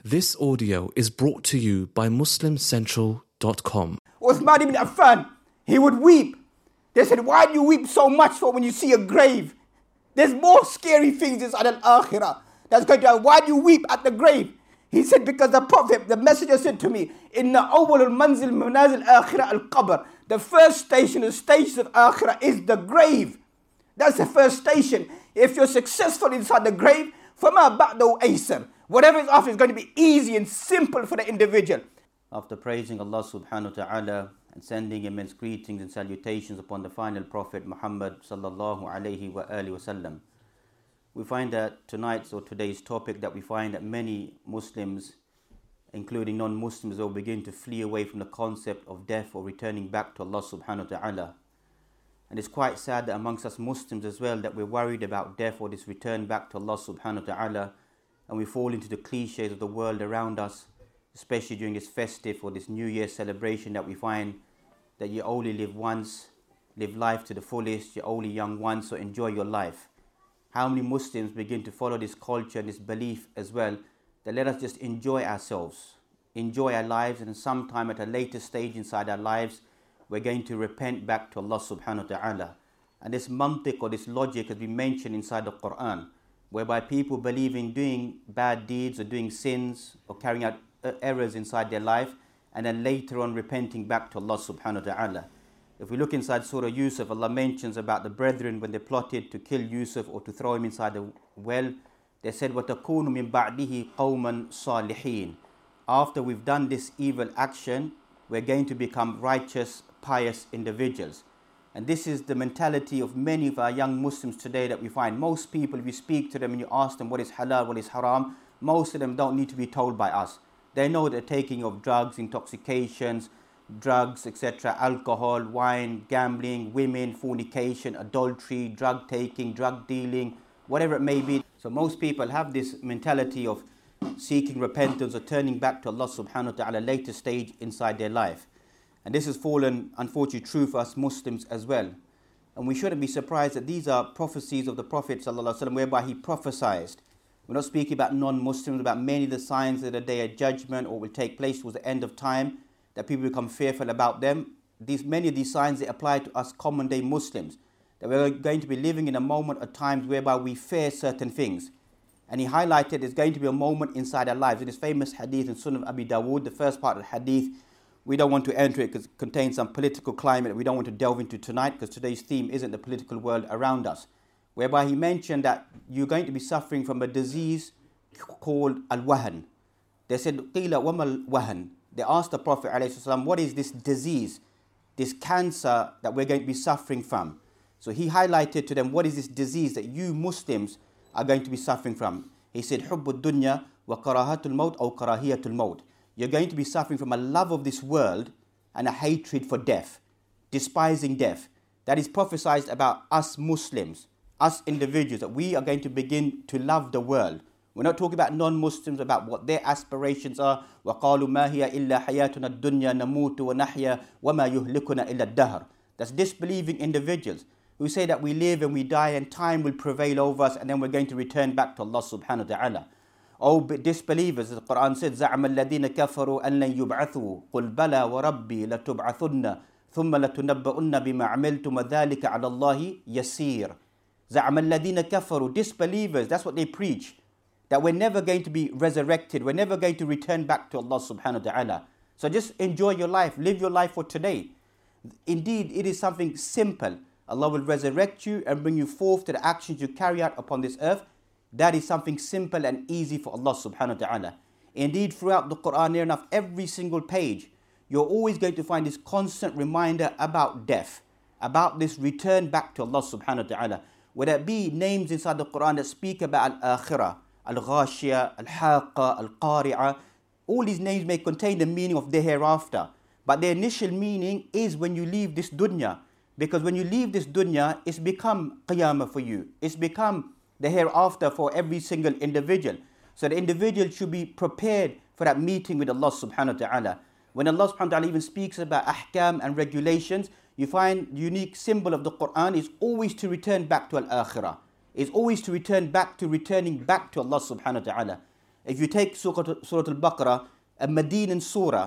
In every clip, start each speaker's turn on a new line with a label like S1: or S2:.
S1: This audio is brought to you by MuslimCentral.com.
S2: Uthman ibn Affan, he would weep. They said, why do you weep so much for when you see a grave? There's more scary things inside al-akhirah. That's going to happen. Why do you weep at the grave? He said, because the Prophet, the messenger said to me, Inna awwal al-manzil manazil akhirah al-qabr. The first station, the station of akhirah is the grave. That's the first station. If you're successful inside the grave, فَمَا بَعْدَهُ أَيْسَرٌ. Whatever is after is going to be easy and simple for the individual.
S3: After praising Allah subhanahu wa ta'ala and sending immense greetings and salutations upon the final Prophet Muhammad sallallahu alayhi wa alihi wasallam, we find that today's topic that we find that many Muslims, including non-Muslims, will begin to flee away from the concept of death or returning back to Allah subhanahu wa ta'ala. And it's quite sad that amongst us Muslims as well, that we're worried about death or this return back to Allah subhanahu wa ta'ala, and we fall into the cliches of the world around us, especially during this festive or this New Year celebration, that we find that you only live once, live life to the fullest, you're only young once, so enjoy your life. How many Muslims begin to follow this culture and this belief as well, that let us just enjoy ourselves, enjoy our lives, and sometime at a later stage inside our lives, we're going to repent back to Allah subhanahu wa ta'ala. And this mantiq or this logic has been mentioned inside the Quran, whereby people believe in doing bad deeds or doing sins or carrying out errors inside their life, and then later on repenting back to Allah subhanahu wa ta'ala. If we look inside Surah Yusuf, Allah mentions about the brethren when they plotted to kill Yusuf or to throw him inside the well. They said, وَتَكُونُ مِن بَعْدِهِ قَوْمًا صَالِحِينَ. After we've done this evil action, we're going to become righteous, pious individuals. And this is the mentality of many of our young Muslims today that we find. Most people, if you speak to them and you ask them what is halal, what is haram, most of them don't need to be told by us. They know the taking of drugs, intoxications, drugs, etc., alcohol, wine, gambling, women, fornication, adultery, drug taking, drug dealing, whatever it may be. So most people have this mentality of seeking repentance or turning back to Allah subhanahu wa ta'ala later stage inside their life. And this has fallen, unfortunately, true for us Muslims as well. And we shouldn't be surprised that these are prophecies of the Prophet sallallahu alaihi wasallam, whereby he prophesied. We're not speaking about non-Muslims, about many of the signs of the day of judgment or will take place towards the end of time, that people become fearful about them. Many of these signs, they apply to us common day Muslims, that we're going to be living in a moment of times whereby we fear certain things. And he highlighted there's going to be a moment inside our lives. In this famous hadith in Sunan Abi Dawood, the first part of the hadith, we don't want to enter it because it contains some political climate that we don't want to delve into tonight, because today's theme isn't the political world around us. Whereby he mentioned that you're going to be suffering from a disease called al-wahan. They said, قِيلَ وَمَا الْوَهَنِ. They asked the Prophet ﷺ, what is this disease, this cancer that we're going to be suffering from? So he highlighted to them, what is this disease that you Muslims are going to be suffering from? He said, حُبُّ الدُّنْيَا وَكَرَاهَةُ الْمَوْتِ أَوْ كَرَاهِيَةُ الْمَوْتِ. You're going to be suffering from a love of this world and a hatred for death, despising death. That is prophesied about us Muslims, us individuals, that we are going to begin to love the world. We're not talking about non-Muslims, about what their aspirations are. وَقَالُوا مَا هِيَ إِلَّا حَيَاتُنَا الدُّنْيَا نَمُوتُ وَنَحْيَا وَمَا يُهْلِكُنَا إِلَّا الدَّهْرِ. That's disbelieving individuals who say that we live and we die and time will prevail over us and then we're going to return back to Allah subhanahu wa ta'ala. Oh, disbelievers, the Quran said, زَعْمَ الَّذِينَ كَفَرُوا أَن لَن يُبْعَثُوا قُلْ بَلَى وَرَبِّي لَتُبْعَثُنَّ ثُمَّ لَتُنَبَّؤُنَّ بِمَا عَمِلْتُمْ وَذَلِكَ عَلَى اللَّهِ يَسِيرٌ. زَعْمَ الَّذِينَ كَفَرُوا, disbelievers, that's what they preach, that we're never going to be resurrected, we're never going to return back to Allah subhanahu wa ta'ala. So just enjoy your life, live your life for today. Indeed, it is something simple. Allah will resurrect you and bring you forth to the actions you carry out upon this earth. That is something simple and easy for Allah subhanahu wa ta'ala. Indeed, throughout the Quran, near enough every single page, you're always going to find this constant reminder about death, about this return back to Allah subhanahu wa ta'ala. Whether it be names inside the Quran that speak about al-akhirah, al-ghashiyah, al-haqqa, al-qari'ah, all these names may contain the meaning of the hereafter. But the initial meaning is when you leave this dunya. Because when you leave this dunya, it's become qiyamah for you. It's become the hereafter for every single individual. So the individual should be prepared for that meeting with Allah subhanahu wa ta'ala. When Allah subhanahu wa ta'ala even speaks about ahkam and regulations, you find the unique symbol of the Quran is always to return back to al-akhirah. It's always to return back to returning back to Allah subhanahu wa ta'ala. If you take Surah Al-Baqarah, a Medinan surah,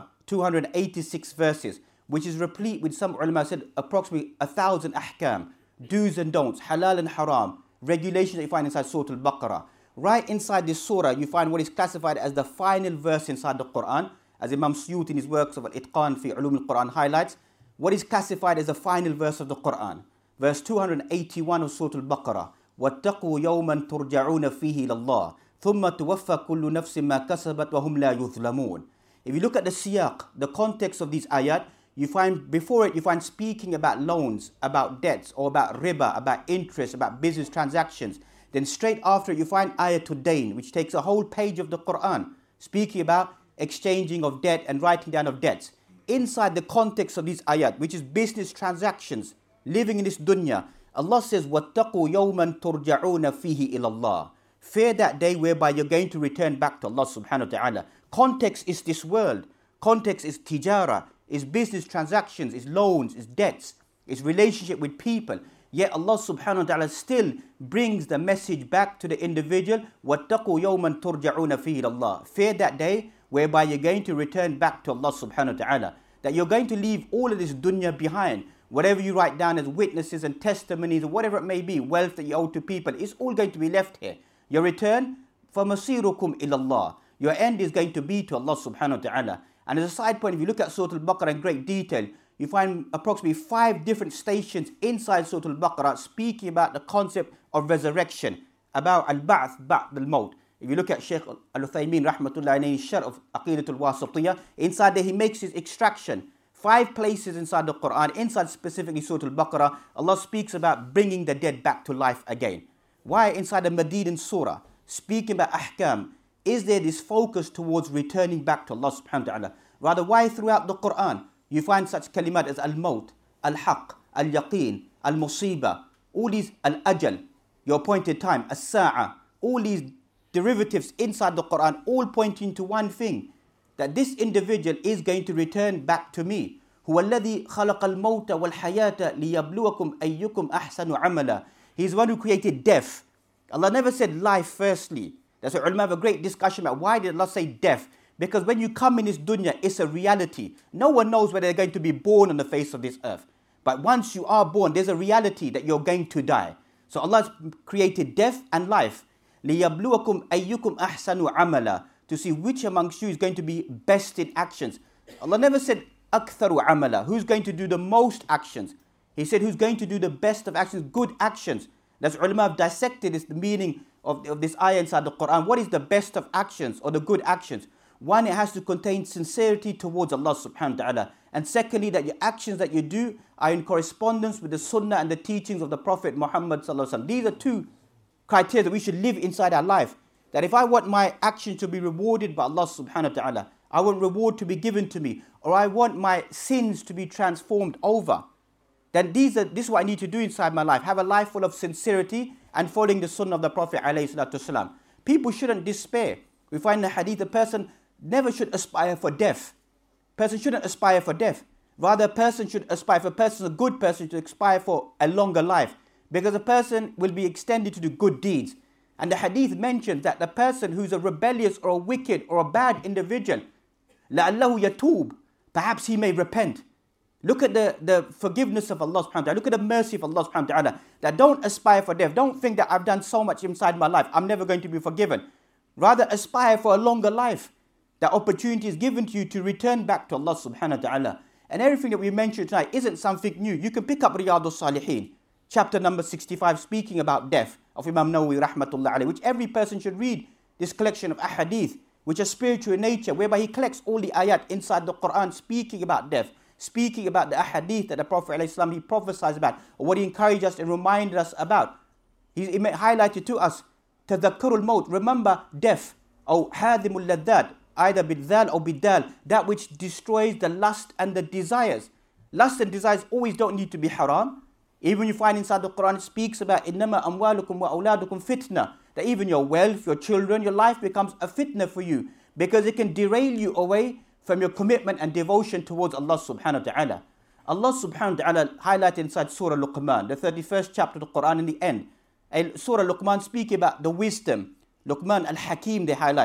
S3: 286 verses, which is replete with, some ulama said, approximately 1,000 ahkam, do's and don'ts, halal and haram, regulations that you find inside Surah Al-Baqarah. Right inside this surah, you find what is classified as the final verse inside the Quran, as Imam Suyuti in his works of Al-Itqan fi Ulum al-Quran highlights, what is classified as the final verse of the Quran. Verse 281 of Surah Al-Baqarah, وَاتَّقُوا يَوْمًا تُرْجَعُونَ فِيهِ إِلَى اللَّهِ ثُمَّ تُوَفَّى كُلُّ نَفْسٍ مَا كَسَبَتْ وَهُمْ لَا يُظْلَمُونَ. If you look at the siyaq, the context of these ayat, you find before it, you find speaking about loans, about debts, or about riba, about interest, about business transactions. Then straight after it, you find ayatul dain, which takes a whole page of the Quran, speaking about exchanging of debt and writing down of debts. Inside the context of these ayat, which is business transactions, living in this dunya, Allah says, وَاتَّقُوا يَوْمًا تُرْجَعُونَ فِيهِ إِلَى اللَّهِ. Fear that day whereby you're going to return back to Allah subhanahu wa ta'ala. Context is this world. Context is tijara, is business transactions, is loans, is debts, is relationship with people. Yet Allah subhanahu wa ta'ala still brings the message back to the individual. وَاتَّقُوا يَوْمًا تُرْجَعُونَ فِيهِ إِلَى اللَّهِ. Fear that day whereby you're going to return back to Allah subhanahu wa ta'ala. That you're going to leave all of this dunya behind. Whatever you write down as witnesses and testimonies or whatever it may be, wealth that you owe to people, it's all going to be left here. Your return, فَمَصِيرُكُمْ إِلَى اللَّهِ. Your end is going to be to Allah subhanahu wa ta'ala. And as a side point, if you look at Surah Al-Baqarah in great detail, you find approximately 5 different stations inside Surah Al-Baqarah speaking about the concept of resurrection, about al-ba'th ba'd al-maut. If you look at Shaykh Al-Uthaymin rahmatullah alayhi sharh of Aqidatul Wasatiyah, inside there he makes his extraction. 5 places inside the Quran, inside specifically Surah Al-Baqarah, Allah speaks about bringing the dead back to life again. Why inside the Medinan surah, speaking about ahkam, is there this focus towards returning back to Allah subhanahu wa ta'ala? Rather, why throughout the Quran you find such kalimat as al-maut, al-haq, al-yaqeen, al-musiba, all these al-ajal, your appointed time, as-sa'a, all these derivatives inside the Quran, all pointing to one thing, that this individual is going to return back to me. هُوَ الَّذِي خَلَقَ الْمَوْتَ وَالْحَيَاةَ لِيَبْلُوَكُمْ أَيُّكُمْ أَحْسَنُ عَمَلًا. He is one who created death. Allah never said life firstly. That's why ulama have a great discussion about why did Allah say death? Because when you come in this dunya, it's a reality. No one knows whether they're going to be born on the face of this earth. But once you are born, there's a reality that you're going to die. So Allah has created death and life. لِيَبْلُوَكُمْ أَيُّكُمْ أَحْسَنُ عَمَلًا. To see which amongst you is going to be best in actions. Allah never said أَكْثَرُ عَمَلًا. Who's going to do the most actions? He said who's going to do the best of actions, good actions. That's ulama have dissected is the meaning of this ayah inside the Quran. What is the best of actions or the good actions? One, it has to contain sincerity towards Allah subhanahu wa ta'ala. And secondly, that your actions that you do are in correspondence with the sunnah and the teachings of the Prophet Muhammad sallallahu alaihi wasallam. These are 2 criteria that we should live inside our life. That if I want my actions to be rewarded by Allah subhanahu wa ta'ala, I want reward to be given to me, or I want my sins to be transformed over, then this is what I need to do inside my life. Have a life full of sincerity and following the sunnah of the Prophet alayhi salatu wasalam. People shouldn't despair. We find in the hadith a person never should aspire for death. Person shouldn't aspire for death. Rather, a person should aspire, if a person is a good person, to aspire for a longer life. Because a person will be extended to do good deeds. And the hadith mentions that the person who's a rebellious or a wicked or a bad individual, لَعَلَّهُ يَتُوب, perhaps he may repent. Look at the forgiveness of Allah subhanahu wa ta'ala. Look at the mercy of Allah subhanahu wa ta'ala. That don't aspire for death. Don't think that I've done so much inside my life, I'm never going to be forgiven. Rather, aspire for a longer life. That opportunity is given to you to return back to Allah subhanahu wa ta'ala. And everything that we mentioned tonight isn't something new. You can pick up Riyadus Salihin, chapter number 65, speaking about death, of Imam Nawawi rahmatullah alayhi, which every person should read. This collection of ahadith, which are spiritual in nature, whereby he collects all the ayat inside the Quran speaking about death, speaking about the ahadith that the Prophet ﷺ, he prophesies about, or what he encouraged us and reminded us about. He highlighted to us, tadhakkurul maut, remember death, or hadimul laddat, either bidhal or bidal, that which destroys the lust and the desires. Lust and desires always don't need to be haram. Even you find inside the Quran, it speaks about innama amwalukum wa awladukum fitna, that even your wealth, your children, your life becomes a fitna for you, because it can derail you away from your commitment and devotion towards Allah subhanahu wa ta'ala. Allah subhanahu wa ta'ala highlighted inside Surah Luqman, the 31st chapter of the Quran in the end. Surah Luqman speaking about the wisdom. Luqman al-Hakim they highlight.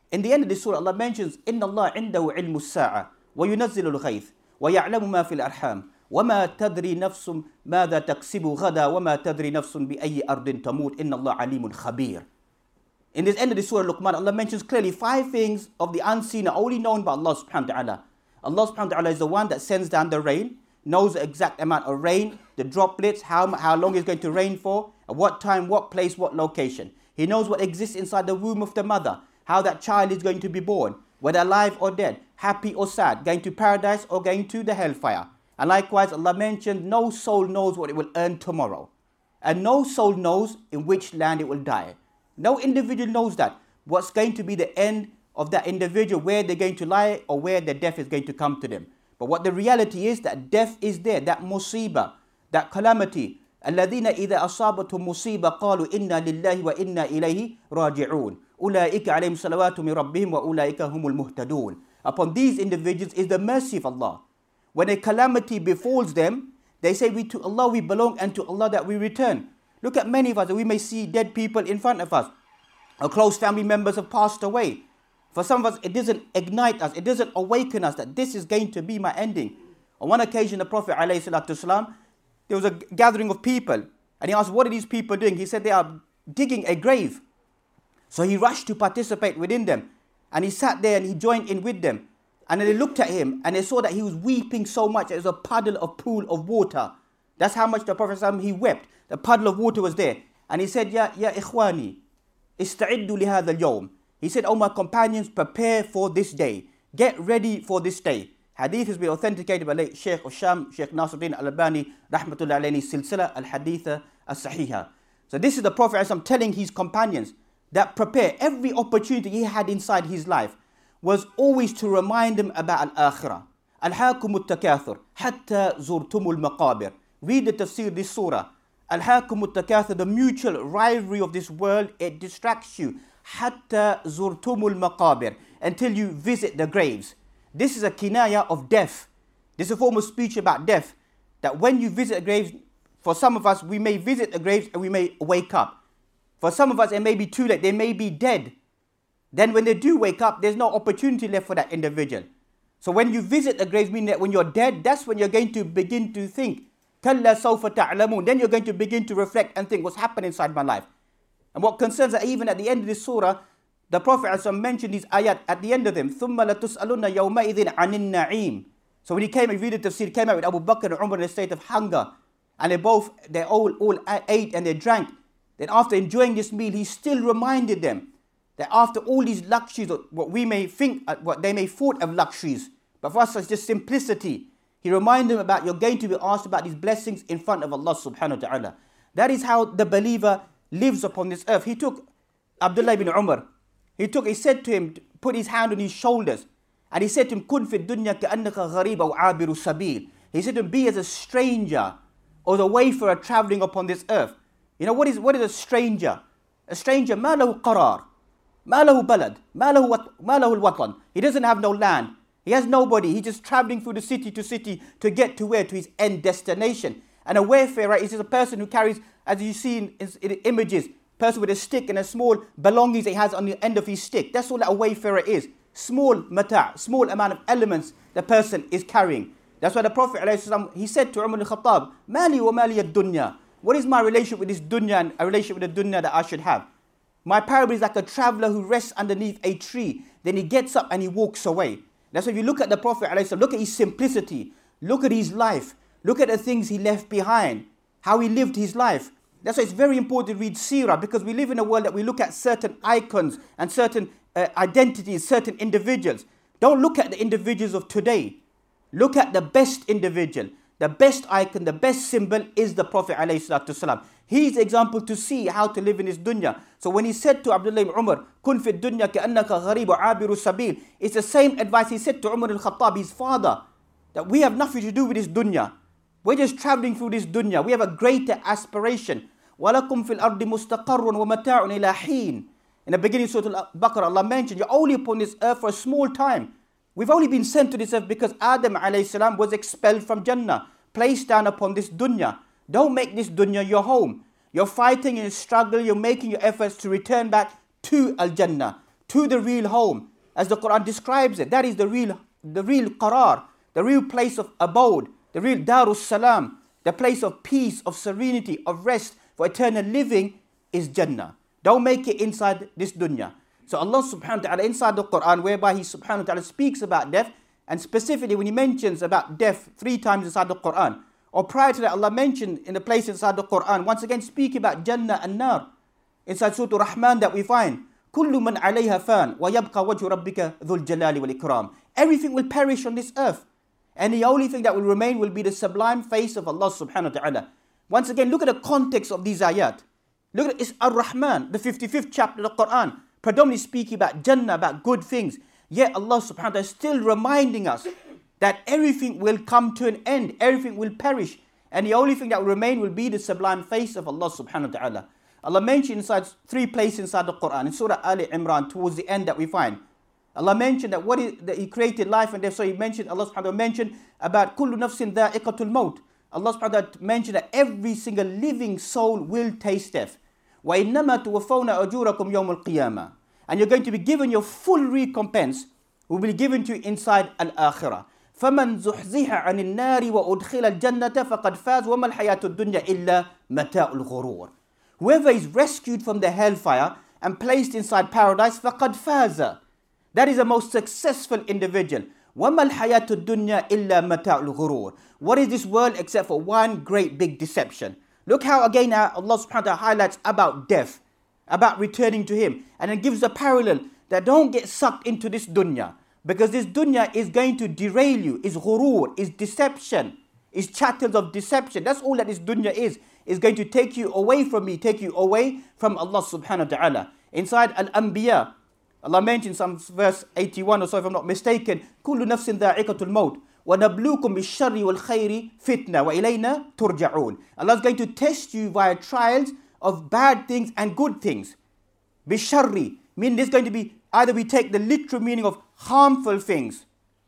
S3: In the end of this surah, Allah mentions, إِنَّ اللَّهَ عِنْدَهُ عِلْمُ السَّاعَةِ وَيُنَزِّلُ الْغَيْثِ وَيَعْلَمُ مَا فِي الْأَرْحَامِ وَمَا تَدْرِي نَفْسٌ مَاذَا تَكْسِبُ غَدًا وَمَا تَدْرِي نَفْسٌ بِأَيِّ أَرْضٍ تَمُوتُ إِنَّ اللَّهَ عَلِيمٌ خَبِيرٌ. In this end of the surah Luqman, Allah mentions clearly 5 things of the unseen are only known by Allah subhanahu wa ta'ala. Allah subhanahu wa ta'ala is the one that sends down the rain, knows the exact amount of rain, the droplets, how long it's going to rain for, at what time, what place, what location. He knows what exists inside the womb of the mother, how that child is going to be born, whether alive or dead, happy or sad, going to paradise or going to the hellfire. And likewise, Allah mentioned no soul knows what it will earn tomorrow. And no soul knows in which land it will die. No individual knows that. What's going to be the end of that individual, where they're going to lie or where the death is going to come to them. But what the reality is that death is there, that musibah, that calamity. الَّذِينَ إِذَا أَصَابَتْهُمْ مُصِيبَةٌ قَالُوا إِنَّا لِلَّهِ وَإِنَّا إِلَيْهِ رَاجِعُونَ أُولَٰئِكَ عَلَيْهِمْ صَلَوَاتٌ مِّن رَبِّهِمْ وَأُولَٰئِكَ هُمُ الْمُهْتَدُونَ. Upon these individuals is the mercy of Allah. When a calamity befalls them, they say, to Allah we belong and to Allah that we return. Look at many of us, we may see dead people in front of us. Our close family members have passed away. For some of us, it doesn't ignite us, it doesn't awaken us that this is going to be my ending. On one occasion, the Prophet ﷺ, there was a gathering of people, and he asked, what are these people doing? He said, they are digging a grave. So he rushed to participate within them, and he sat there and he joined in with them. And then they looked at him, and they saw that he was weeping so much, there was a puddle of pool of water. That's how much the Prophet ﷺ, he wept. The puddle of water was there. And he said, Ya ikhwani, ista'iddu li hadha al-yawm. He said, oh my companions, prepare for this day. Get ready for this day. Hadith has been authenticated by late Shaykh Usham, Shaykh Nasiruddin Al-Albani, Rahmatullah alayhi, Silsila Al-Haditha Al-Sahiha. So this is the Prophet ﷺ telling his companions that prepare. Every opportunity he had inside his life was always to remind them about Al-Akhirah. Al-Hakum Al-Takathur, Hatta Zurtumul Maqabir. Read the tafsir of this surah. Al-Hakum Al-Takathur, the mutual rivalry of this world, it distracts you. Hatta Zurtumul Maqabir, until you visit the graves. This is a kinaya of death. This is a form of speech about death. That when you visit the graves, for some of us, we may visit the graves and we may wake up. For some of us, it may be too late. They may be dead. Then when they do wake up, there's no opportunity left for that individual. So when you visit the graves, meaning that when you're dead, that's when you're going to begin to think. كَلَّا سَوْفَ تَعْلَمُونَ. Then you're going to begin to reflect and think, what's happened inside my life? And what concerns that even at the end of this surah, the Prophet ﷺ mentioned these ayat at the end of them. ثُمَّ لَتُسْأَلُنَّ يَوْمَئِذٍ عَنِ النَّعِيمِ. So when he came and read the tafsir, came out with Abu Bakr and Umar in a state of hunger. And they all ate and they drank. Then after enjoying this meal, he still reminded them that after all these luxuries, what we may think, what they may thought of luxuries, but for us it's just simplicity. He reminded them about, you're going to be asked about these blessings in front of Allah subhanahu wa ta'ala. That is how the believer lives upon this earth. He took Abdullah ibn Umar. He said to him, put his hand on his shoulders. And he said to him, Kun fi dunya ka'annaka gharib aw abiru sabil. He said to him, be as a stranger or the wayfarer traveling upon this earth. You know, what is a stranger? A stranger, ma lahu qarar, ma lahu balad, ma lahu al-watan. He doesn't have no land. He has nobody. He's just traveling through the city to get to where? To his end destination. And a wayfarer is just a person who carries, as you see in images, person with a stick and a small belongings that he has on the end of his stick. That's all that a wayfarer is. Small mata', small amount of elements the person is carrying. That's why the Prophet ﷺ, he said to Umar al-Khattab, Mali wa mali ad-dunya. What is my relationship with this dunya and a relationship with the dunya that I should have? My parable is like a traveler who rests underneath a tree. Then he gets up and he walks away. That's why if you look at the Prophet ﷺ, look at his simplicity. Look at his life. Look at the things he left behind. How he lived his life. That's why it's very important to read seerah, because we live in a world that we look at certain icons and certain identities, certain individuals. Don't look at the individuals of today. Look at the best individual. The best icon, the best symbol is the Prophet ﷺ. He's the example to see how to live in this dunya. So when he said to Abdullah ibn Umar, Kun fi dunya ka'annaka gharib abiru sabil, it's the same advice he said to Umar al-Khattab, his father, that we have nothing to do with this dunya. We're just traveling through this dunya. We have a greater aspiration. وَلَكُمْ فِي الْأَرْضِ مُسْتَقَرٌ وَمَتَاعٌ إِلَى حِينٍ. In the beginning of Surah Al-Baqarah, Allah mentioned, you're only upon this earth for a small time. We've only been sent to this earth because Adam alayhi was expelled from Jannah, placed down upon this dunya. Don't make this dunya your home. You're fighting and struggle, you're making your efforts to return back to Al-Jannah,
S2: to the real home, as the Quran describes it. That is the real qarar, the real place of abode, the real Darus Salam, the place of peace, of serenity, of rest for eternal living is Jannah. Don't make it inside this dunya. So Allah subhanahu wa ta'ala inside the Quran, whereby He subhanahu wa ta'ala speaks about death, and specifically when He mentions about death 3 times inside the Quran, or prior to that Allah mentioned in a place inside the Quran, once again speaking about Jannah and Nar. Inside Surah Rahman that we find, كُلُّ مَنْ عَلَيْهَا فَانٍ وَيَبْقَى وَجْهُ رَبِّكَ ذُو الْجَلَالِ وَالْإِكْرَامِ. Everything will perish on this earth, and the only thing that will remain will be the sublime face of Allah subhanahu wa ta'ala. Once again, look at the context of these ayat. Look at it's Ar-Rahman, the 55th chapter of the Quran, predominantly speaking about Jannah, about good things. Yet Allah subhanahu wa ta'ala is still reminding us that everything will come to an end, everything will perish, and the only thing that will remain will be the sublime face of Allah subhanahu wa ta'ala. Allah mentioned inside 3 places inside the Quran, in Surah Ali Imran, towards the end that we find. Allah mentioned that He created life and death. So Allah subhanahu wa ta'ala mentioned about kullu nafsin dha'iqatul maut. Allah subhanahu wa ta'ala mentioned that every single living soul will taste death. وَإِنَّمَا تُوَفَّوْنَ أَجُورَكُمْ يَوْمَ الْقِيَامَةِ. And you're going to be given your full recompense, will be given to you inside al-akhirah. فَمَنْ زُحْزِحَ عَنِ النَّارِ وَأُدْخِلَ الْجَنَّةَ فَقَدْ فَازَ وَمَا الْحَيَاةُ الدُّنْيَا إِلَّا مَتَاعُ الْغُرُورِ. Whoever is rescued from the hellfire and placed inside paradise, فَقَدْ فَازَ. That is the most successful individual. وَمَا الْحَيَاةُ الدُّنْيَا إِلَّا مَتَاعُ الْغُرُورِ. What is this world except for one great big deception? Look how again Allah subhanahu wa ta'ala highlights about death, about returning to Him, and it gives a parallel that don't get sucked into this dunya, because this dunya is going to derail you, is ghurur, is deception, is chattels of deception. That's all that this dunya is going to take you away from me, take you away from Allah subhanahu wa ta'ala. Inside Al-Anbiya, Allah mentions some verse 81 or so if I'm not mistaken, كُلُّ نَفْسٍ ذَائِقَةُ الْمَوْتِ وَنَبْلُوكُمْ بِالشَّرِّ وَالْخَيْرِ فِتْنَةً وَإِلَيْنَا تُرْجَعُونَ. Allah is going to test you via trials of bad things and good things. بِالشَّرِّ, meaning there's going to be, either we take the literal meaning of harmful things,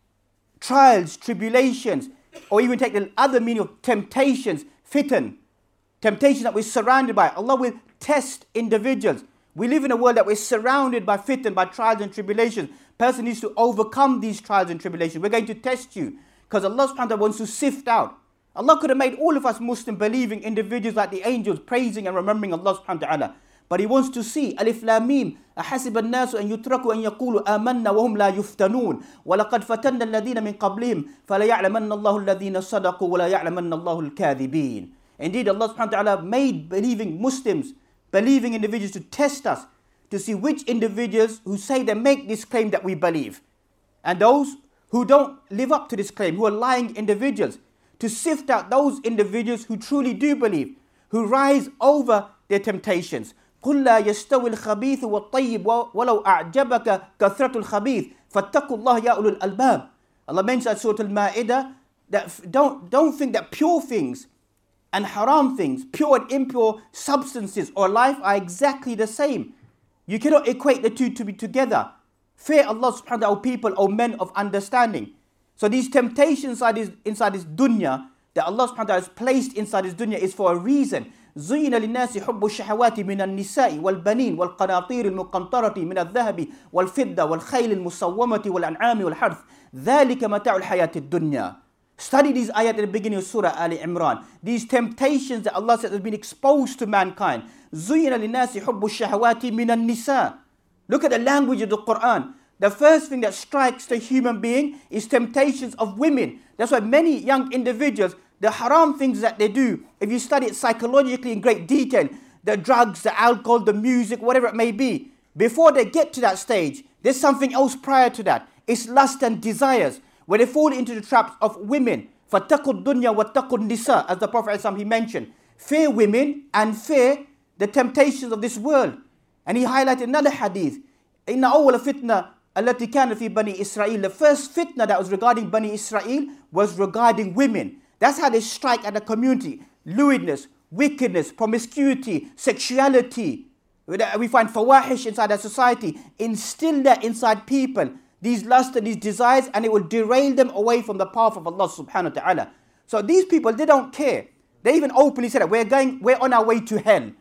S2: trials, tribulations, or even take the other meaning of temptations, fitan, temptations that we're surrounded by. Allah will test individuals. We live in a world that we're surrounded by fitan, by trials and tribulations. Person needs to overcome these trials and tribulations. We're going to test you, because Allah subhanahu wa ta'ala wants to sift out. Allah could have made all of us Muslim believing individuals like the angels, praising and remembering Allah subhanahu wa ta'ala. But He wants to see, Alif Lam Mim, أَحَسِبَ النَّاسُ أَن يُتْرَكُوا أَن يَقُولُوا آمَنَّا وَهُمْ لَا يُفْتَنُونَ وَلَقَدْ فَتَنَّا الَّذِينَ مِنْ قَبْلِهِمْ فَلَيَعْلَمَنَّ اللَّهُ الَّذِينَ صَدَقُوا وَلَيَعْلَمَنَّ اللَّهُ الْكَاذِبِينَ. Indeed, Allah subhanahu wa ta'ala made believing Muslims, believing individuals to test us, to see which individuals who say they make this claim that we believe, and those who don't live up to this claim, who are lying individuals, to sift out those individuals who truly do believe, who rise over their temptations. قُلْ لَا يَسْتَوِي الْخَبِيثُ وَالطَّيِّبُ وَلَوْ أَعْجَبَكَ كَثْرَةُ الْخَبِيثِ فَاتَّقُوا اللَّهَ يَا أُولُو الْأَلْبَابِ. Allah mentions at Surah Al-Ma'idah that don't think that pure things and haram things, pure and impure substances or life are exactly the same. You cannot equate the two to be together. Fear Allah subhanahu wa ta'ala, O people, O men of understanding. So these temptations inside this dunya that Allah subhanahu wa ta'ala has placed inside this dunya is for a reason. زُيِّنَ لِلنَّاسِ حُبُّ الشَّهَوَاتِ مِنَ النِّسَاءِ وَالْبَنِينَ وَالْقَنَاطِيرِ الْمُقَنطَرَةِ مِنَ الذَّهَبِ وَالْفِضَّةِ وَالْخَيْلِ الْمُسَوَّمَةِ وَالْأَنْعَامِ وَالْحَرْثِ ذَلِكَ مَتَاعُ الْحَيَاةِ الدُّنْيَا. Study these ayat at the beginning of Surah Ali Imran. These temptations that Allah says have been exposed to mankind. زُيِّنَ لِلنَّاسِ حُبُّ الشَّهَوَاتِ مِنَ النِّسَاءِ. Look at the language of the Quran. The first thing that strikes the human being is temptations of women. That's why many young individuals, the haram things that they do, if you study it psychologically in great detail, the drugs, the alcohol, the music, whatever it may be, before they get to that stage, there's something else prior to that. It's lust and desires, where they fall into the traps of women. فَاتَّقُوا الدُّنْيَا وَاتَّقُوا النِّسَاء, as the Prophet he mentioned. Fear women and fear the temptations of this world. And he highlighted another hadith. إِنَّ أَوَّلَ فِتْنَةً الَّتِي كَانَ فِي بَنِي إِسْرَائِيلَ. The first fitna that was regarding Bani Israel was regarding women. That's how they strike at the community. Lewdness, wickedness, promiscuity, sexuality. We find fawahish inside our society. Instill that inside people, these lusts and these desires, and it will derail them away from the path of Allah subhanahu wa ta'ala. So these people, they don't care. They even openly said that we're on our way to hell.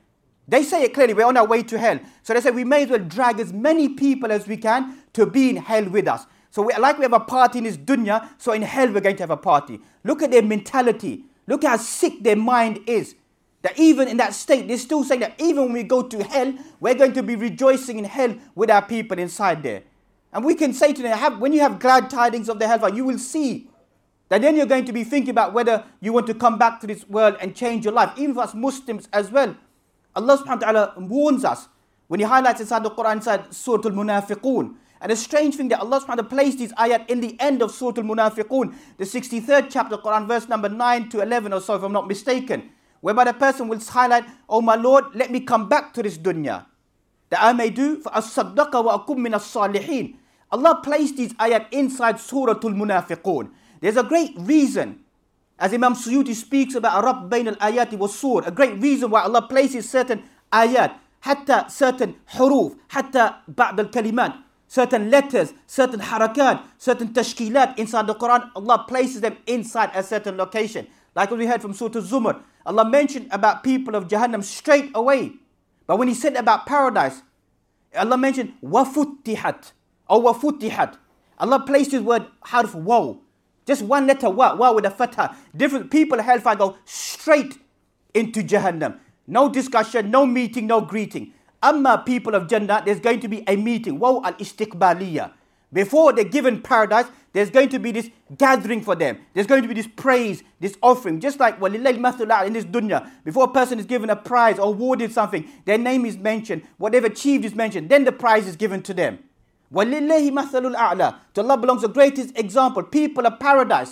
S2: They say it clearly, we're on our way to hell. So they say we may as well drag as many people as we can to be in hell with us. So we have a party in this dunya, so in hell we're going to have a party. Look at their mentality. Look how sick their mind is. That even in that state, they're still saying that even when we go to hell, we're going to be rejoicing in hell with our people inside there. And we can say to them, when you have glad tidings of the hellfire, you will see that then you're going to be thinking about whether you want to come back to this world and change your life. Even for us Muslims as well. Allah subhanahu wa ta'ala warns us when He highlights inside the Quran, inside Surah Al-Munafiqun. And a strange thing that Allah subhanahu wa ta'ala placed these ayat in the end of Surah Al-Munafiqun, the 63rd chapter of Quran, verse number 9 to 11 or so, if I'm not mistaken, whereby the person will highlight, oh my Lord, let me come back to this dunya, that I may do for as-saddaqa wa akum min as-salihin. Allah placed these ayat inside Surah Al-Munafiqun. There's a great reason, as Imam Suyuti speaks about Rabb bayn al-ayati was-sur, a great reason why Allah places certain ayat, hatta certain huruf, hatta ba'd al-kalimat, certain letters, certain harakat, certain tashkilat inside the Quran. Allah places them inside a certain location. Like what we heard from Surah Al-Zumar, Allah mentioned about people of Jahannam straight away. But when He said about paradise, Allah mentioned wafuttihat or wafuttihat. Allah placed His word harf waw. Just one letter waw with a fatha. Different people of hellfire go straight into Jahannam. No discussion, no meeting, no greeting. Amma people of Jannah, there's going to be a meeting. Waw al-istiqbaliyah. Before they're given paradise, there's going to be this gathering for them. There's going to be this praise, this offering. Just like walillahi al-mathalu in this dunya. Before a person is given a prize or awarded something, their name is mentioned, whatever achieved is mentioned, then the prize is given to them. Walillahi mathalul a'la. To Allah belongs the greatest example. People of paradise.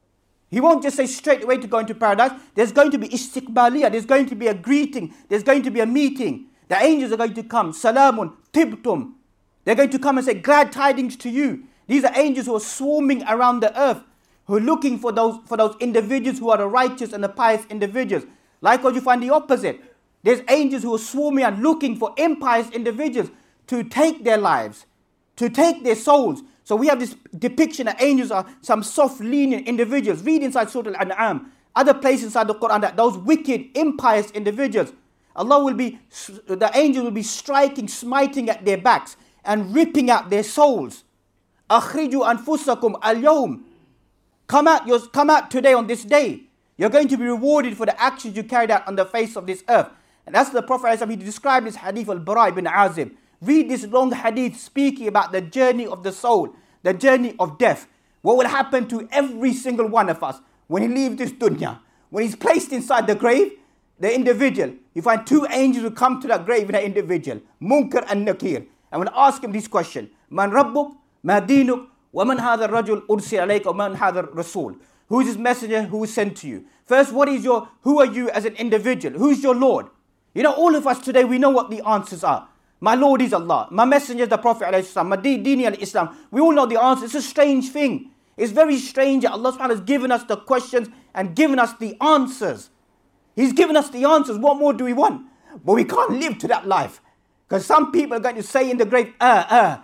S2: He won't just say straight away to go into paradise. There's going to be istiqbaliyah. There's going to be a greeting. There's going to be a meeting. The angels are going to come. Salamun tibtum. They're going to come and say glad tidings to you. These are angels who are swarming around the earth, who are looking for those individuals who are the righteous and the pious individuals. Likewise, you find the opposite. There's angels who are swarming and looking for impious individuals to take their lives, to take their souls. So we have this depiction that angels are some soft, lenient individuals. Read inside Surah Al-An'am, other places inside the Quran, that those wicked, impious individuals, the angels will be striking, smiting at their backs and ripping out their souls. Akhriju anfusakum al-yawm. Come out today on this day. You're going to be rewarded for the actions you carried out on the face of this earth. And that's the Prophet, he described this hadith al-Bara ibn Azib. Read this long hadith speaking about the journey of the soul, the journey of death. What will happen to every single one of us when he leaves this dunya? When he's placed inside the grave, the individual, you find two angels who come to that grave in that individual, Munkar and Nakir. And will ask him this question: Man Rabbuk, Ma Dinuk, wa man hadha rajul ursi alayka, wa man hadha rasul. Who is this messenger who is sent to you? First, who are you as an individual? Who's your Lord? You know, all of us today, we know what the answers are. My Lord is Allah. My messenger is the Prophet ﷺ. My Dini al-Islam. We all know the answer. It's a strange thing. It's very strange that Allah subhanahu wa ta'ala has given us the questions and given us the answers. He's given us the answers. What more do we want? But we can't live to that life. Because some people are going to say in the grave, la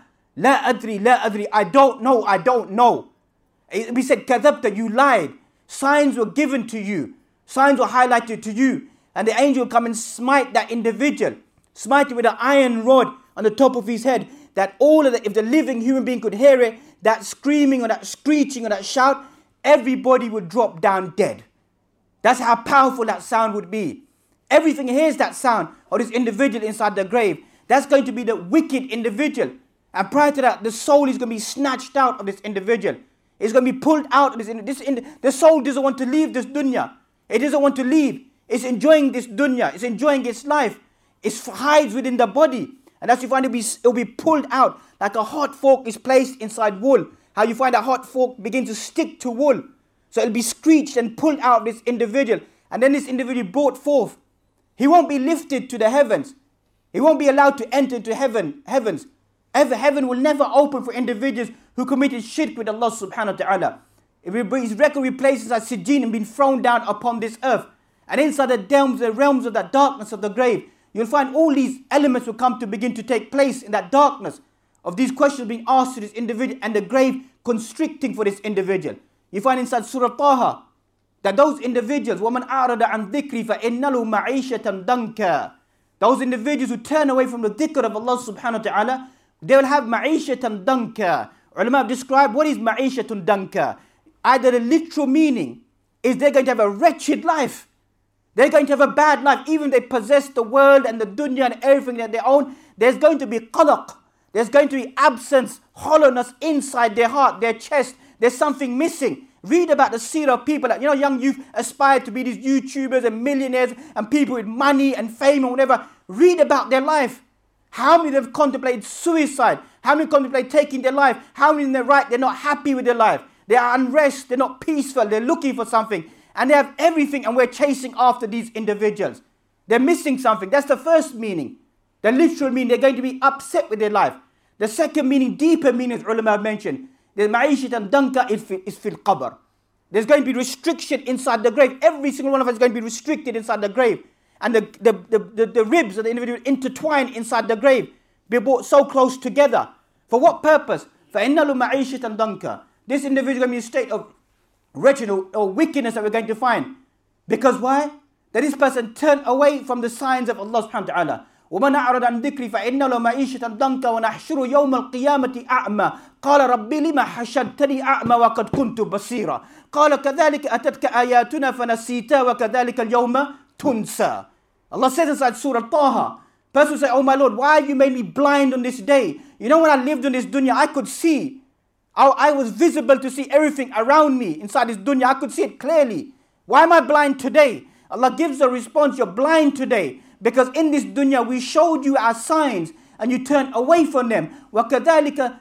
S2: adri, I don't know. We said, kadhabta, you lied. Signs were given to you. Signs were highlighted to you. And the angel will come and smite that individual. Smite him with an iron rod on the top of his head. That if the living human being could hear it, that screaming or that screeching or that shout, everybody would drop down dead. That's how powerful that sound would be. Everything hears that sound of this individual inside the grave. That's going to be the wicked individual. And prior to that, the soul is going to be snatched out of this individual. It's going to be pulled out of the soul doesn't want to leave this dunya. It doesn't want to leave. It's enjoying this dunya. It's enjoying its life. It hides within the body. And as you find, it'll be pulled out like a hot fork is placed inside wool. How you find a hot fork begin to stick to wool. So it'll be screeched and pulled out of this individual. And then this individual brought forth. He won't be lifted to the heavens. He won't be allowed to enter into heavens. Heaven will never open for individuals who committed shirk with Allah subhanahu wa ta'ala. His record will be placed inside Sijjin and been thrown down upon this earth. And inside the realms of that darkness of the grave, you'll find all these elements will come to begin to take place in that darkness of these questions being asked to this individual and the grave constricting for this individual. You find inside Surah Taha that those individuals, وَمَنْ أَعْرَضَ عَنْ ذِكْرِ فَإِنَّ لَهُ مَعِيشَةً دَنْكَ. those individuals who turn away from the dhikr of Allah subhanahu wa ta'ala, they will have ma'ishatan danka. Ulama have described what is ma'ishatun danka. Either the literal meaning is they're going to have a wretched life. They're going to have a bad life. Even if they possess the world and the dunya and everything that they own, there's going to be qalaq. There's going to be absence, hollowness inside their heart, their chest. There's something missing. Read about the seerah of people that, young youth aspire to be these YouTubers and millionaires and people with money and fame and whatever. Read about their life. How many have contemplated suicide? How many contemplate taking their life? How many in their right, they're not happy with their life? They are unrest, they're not peaceful, they're looking for something. And they have everything and we're chasing after these individuals. They're missing something. That's the first meaning. The literal meaning, they're going to be upset with their life. The second meaning, deeper meaning, as ulama have mentioned, the ma'ishat and danka is fil qabr. There's going to be restriction inside the grave. Every single one of us is going to be restricted inside the grave. And the ribs of the individual intertwine inside the grave. Be brought so close together. For what purpose? فَإِنَّ لُ مَعِيشَةً دَنْكَ. This individual is going to be in a state of wretched or wickedness that we're going to find. Because why? That this person turned away from the signs of Allah subhanahu wa ta'ala. وَمَنْ أَعْرَضَ عَنْ ذِكْرِ فَإِنَّ لَهُ مَعِيشَةً دَنْكَ وَنَحْشُرُ يَوْمَ الْقِيَامَةِ أَعْمَى قَالَ رَبِّ لِمَ حَشَرْتَنِي أَعْمَى وَقَدْ كُنْتُ بَصِيرًا قَالَ كَذَلِكَ أَتَتْكَ آيَاتُنَا فَنَسِيتَهَا وَكَذَلِكَ الْيَوْمَ تُنْسَى. Allah says inside Surah Taha, person will say, oh my Lord, why have you made me blind on this day? When I lived on this dunya, I could see. I was visible to see everything around me inside this dunya. I could see it clearly. Why am I blind today? Allah gives the response, you're blind today. Because in this dunya, we showed you our signs and you turned away from them. وَكَذَلِكَ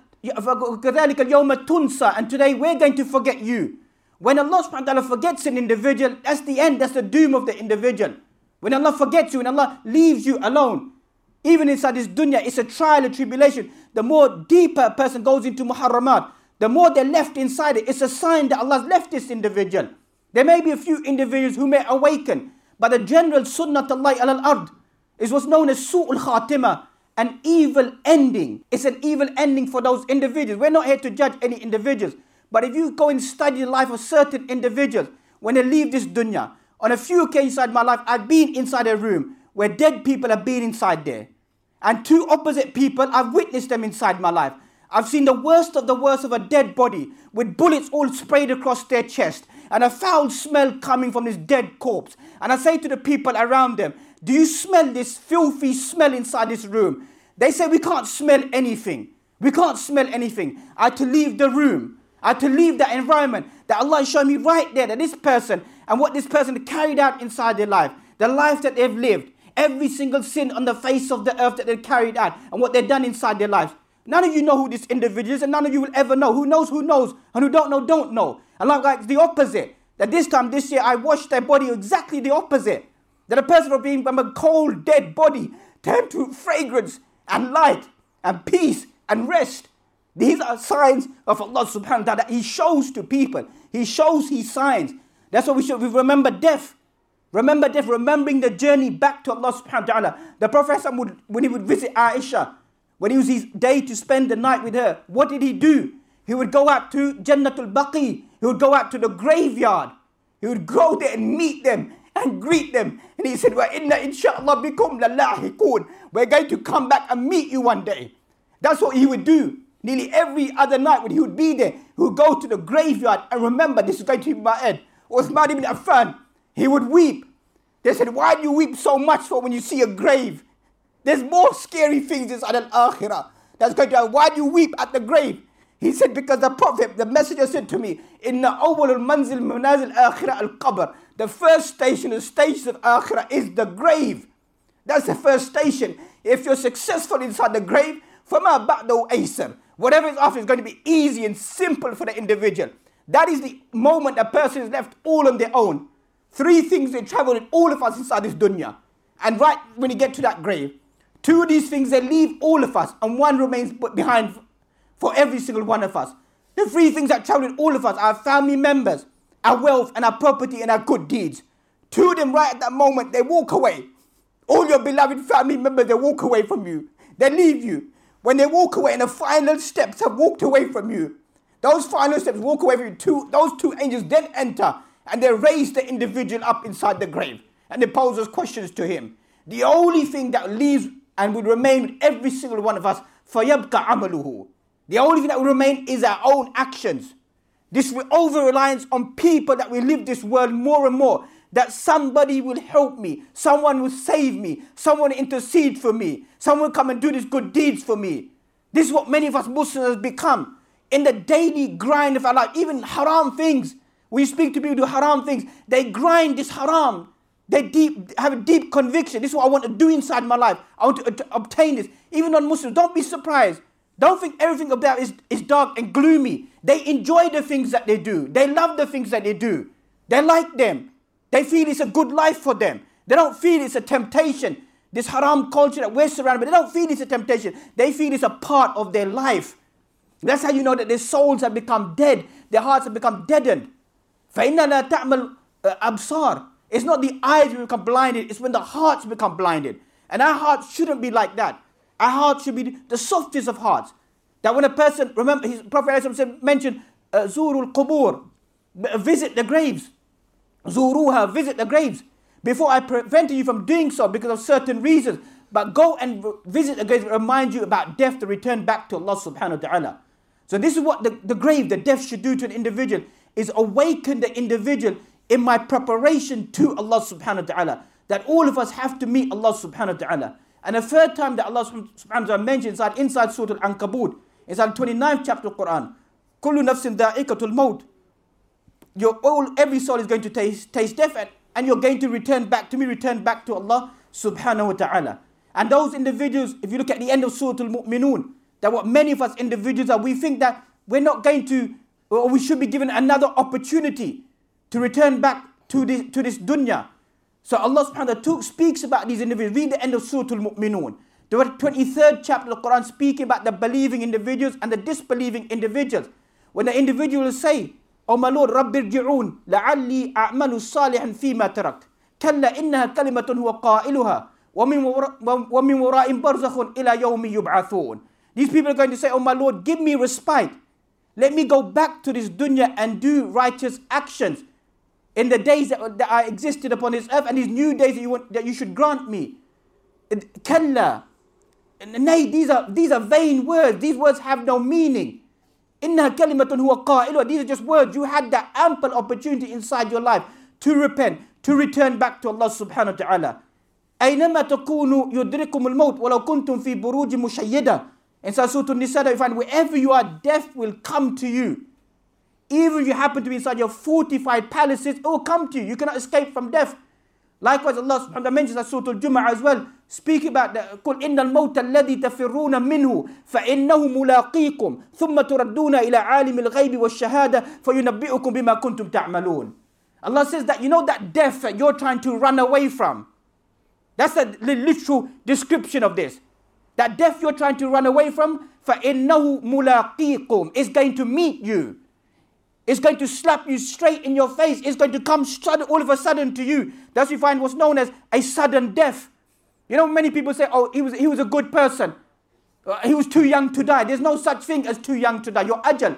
S2: الْيَوْمَ تُنْسَى. And today we're going to forget you. When Allah subhanahu wa ta'ala forgets an individual, that's the end, that's the doom of the individual. When Allah forgets you, when Allah leaves you alone, even inside this dunya, it's a trial and tribulation. The more deeper a person goes into muharramat, the more they're left inside it. It's a sign that Allah's left this individual. There may be a few individuals who may awaken, but the general sunnatullah al-ard is what's known as su'ul khatimah, an evil ending. It's an evil ending for those individuals. We're not here to judge any individuals, but if you go and study the life of certain individuals, when they leave this dunya, on a few occasions inside my life, I've been inside a room where dead people have been inside there. And two opposite people, I've witnessed them inside my life. I've seen the worst of a dead body with bullets all sprayed across their chest and a foul smell coming from this dead corpse. And I say to the people around them, do you smell this filthy smell inside this room? They say, we can't smell anything. We can't smell anything. I had to leave the room. I had to leave that environment that Allah is showing me right there that this person and what this person carried out inside their life, the life that they've lived, every single sin on the face of the earth that they've carried out and what they've done inside their lives. None of you know who this individual is and none of you will ever know. Who knows, and who don't know. And like the opposite. That this year, I washed their body exactly the opposite. That a person from being from a cold, dead body turned to fragrance and light and peace and rest. These are signs of Allah subhanahu wa ta'ala. He shows to people. He shows His signs. That's why we remember death. Remember death, remembering the journey back to Allah subhanahu wa ta'ala. The Prophet when he would visit Aisha, when it was his day to spend the night with her, what did he do? He would go out to Jannatul Baqi. He would go out to the graveyard. He would go there and meet them and greet them. And he said, وَإِنَّ إِنشَاءَ اللَّهِ بِكُمْ لَلَّاحِقُونَ. We're going to come back and meet you one day. That's what he would do. Nearly every other night when he would be there, he would go to the graveyard and remember, this is going to be my end. Uthman ibn Affan, he would weep. They said, why do you weep so much for when you see a grave? There's more scary things inside al-akhirah. That's going to happen. Why do you weep at the grave? He said, because the Prophet, the messenger said to me, Inna awwal al-manzil manazil akhirah al-qabr. The first station, the station of akhirah is the grave. That's the first station. If you're successful inside the grave, فَمَا بَعْدَهُ أَيْسَرُ. Whatever is after is going to be easy and simple for the individual. That is the moment a person is left all on their own. Three things they travel with all of us inside this dunya. And right when you get to that grave, two of these things they leave all of us and one remains behind for every single one of us. The three things that travel with all of us, our family members, our wealth and our property and our good deeds. Two of them right at that moment, they walk away. All your beloved family members, they walk away from you. They leave you. When they walk away and the final steps have walked away from you, those final steps walk away from you. Those two angels then enter and they raise the individual up inside the grave. And they pose those questions to him. The only thing that leaves and will remain with every single one of us, فَيَبْقَ عَمَلُهُ. The only thing that will remain is our own actions. This over-reliance on people that will live this world more and more, that somebody will help me, someone will save me, someone will intercede for me, someone will come and do these good deeds for me. This is what many of us Muslims have become. In the daily grind of our life, even haram things. When you speak to people who do haram things, they grind this haram. They have a deep conviction. This is what I want to do inside my life. I want to obtain this. Even non-Muslims, don't be surprised. Don't think everything about it is dark and gloomy. They enjoy the things that they do. They love the things that they do. They like them. They feel it's a good life for them. They don't feel it's a temptation. This haram culture that we're surrounded by, they don't feel it's a temptation. They feel it's a part of their life. That's how you know that their souls have become dead. Their hearts have become deadened. فَإِنَّ لَا تَعْمَلْ أَبْصَارِ. It's not the eyes who become blinded. It's when the hearts become blinded. And our hearts shouldn't be like that. Our hearts should be the softest of hearts. That when a person, remember, his Prophet mentioned, Zurul Qubur, visit the graves. Zuruha, visit the graves. Before I prevented you from doing so because of certain reasons. But go and visit the graves, remind you about death to return back to Allah subhanahu wa ta'ala. So this is what the grave, the death should do to an individual, is awaken the individual in my preparation to Allah subhanahu wa ta'ala. That all of us have to meet Allah subhanahu wa ta'ala. And the third time that Allah subhanahu wa ta'ala mentions inside Surah Al-Ankabut, inside 29th chapter of the Quran, Kullu nafsin da'iqatul maut. Every soul is going to taste death, and you're going to return back to me, return back to Allah subhanahu wa ta'ala. And those individuals, if you look at the end of Surah Al-Mu'minun, that what many of us individuals are, we think that we're not going to, or we should be given another opportunity to return back to this dunya. So Allah subhanahu wa ta'ala speaks about these individuals. Read the end of Surah Al-Mu'minun. The 23rd chapter of the Quran speaking about the believing individuals and the disbelieving individuals. When the individual will say, "Oh my Lord, Rabbi irji'un, la'alli a'malu salihan fima tarakt. Kalla innaha kalimatun huwa qailuha, wa min wara'in barzakhun ila yawmi yub'athun." These people are going to say, "Oh my Lord, give me respite. Let me go back to this dunya and do righteous actions in the days that I existed upon this earth, and these new days that you should grant me." Kalla. Nay, these are vain words. These words have no meaning. Innaha kalimatun huwa qailuha. These are just words. You had that ample opportunity inside your life to repent, to return back to Allah subhanahu wa ta'ala. أَيْنَمَا تَكُونُوا يُدْرِكُمُ الْمَوْتِ وَلَوْ كُنْتُمْ فِي بُرُوجٍ مُشَيِّدَةٍ. Inside Surah An-Nisa, you find wherever you are, death will come to you. Even if you happen to be inside your fortified palaces, it will come to you. You cannot escape from death. Likewise, Allah subhanahu wa ta'ala mentions in Surah Al-Jumu'ah as well, speaking about the قُلْ إِنَّ الْمَوْتَ الَّذِي تَفِرُّونَ مِنْهُ فَإِنَّهُ مُلَاقِيكُمْ ثُمَّ تُرَدُّونَ إِلَىٰ عَالِمِ الْغَيْبِ وَالشَّهَادَةِ فَيُنَبِّئُكُمْ بِمَا كُنْتُمْ تَعْمَلُونَ. Allah says that, you know that death that you're trying to run away from. That's the literal description of this. That death you're trying to run away from, فَإِنَّهُ مُلَاقِيكُمْ, is going to meet you. It's going to slap you straight in your face. It's going to come all of a sudden to you. That's you find what's known as a sudden death. You know, many people say, "Oh, he was a good person. He was too young to die." There's no such thing as too young to die. Your ajal.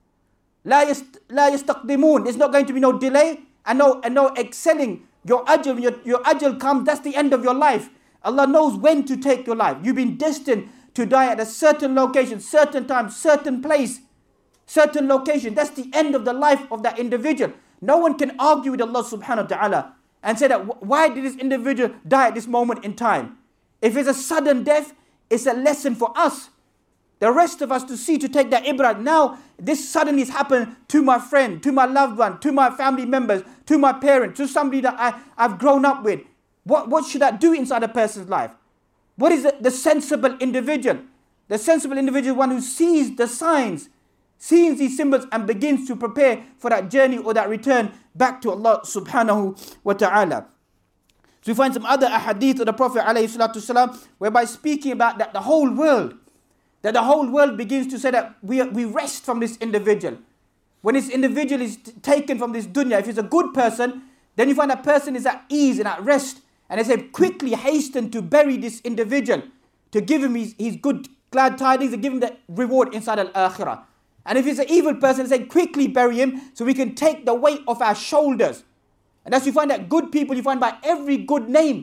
S2: La yastaqdimun. There's not going to be no delay and no excelling. Your ajal comes, that's the end of your life. Allah knows when to take your life. You've been destined to die at a certain location, certain time, certain place, certain location. That's the end of the life of that individual. No one can argue with Allah subhanahu wa ta'ala and say that why did this individual die at this moment in time? If it's a sudden death, it's a lesson for us, the rest of us, to see, to take that ibrah. Now this suddenly has happened to my friend, to my loved one, to my family members, to my parent, to somebody that I've grown up with. What should I do inside a person's life? What is the sensible individual? The sensible individual, one who sees the signs, sees these symbols, and begins to prepare for that journey or that return back to Allah subhanahu wa ta'ala. So we find some other ahadith of the Prophet alayhi salatu wasalam, whereby speaking about that the whole world begins to say that we rest from this individual. When this individual is taken from this dunya, if he's a good person, then you find that person is at ease and at rest. And they say, quickly hasten to bury this individual, to give him his good glad tidings, and give him the reward inside al-akhirah. And if he's an evil person, they say, quickly bury him so we can take the weight off our shoulders. And as you find that good people, you find by every good name,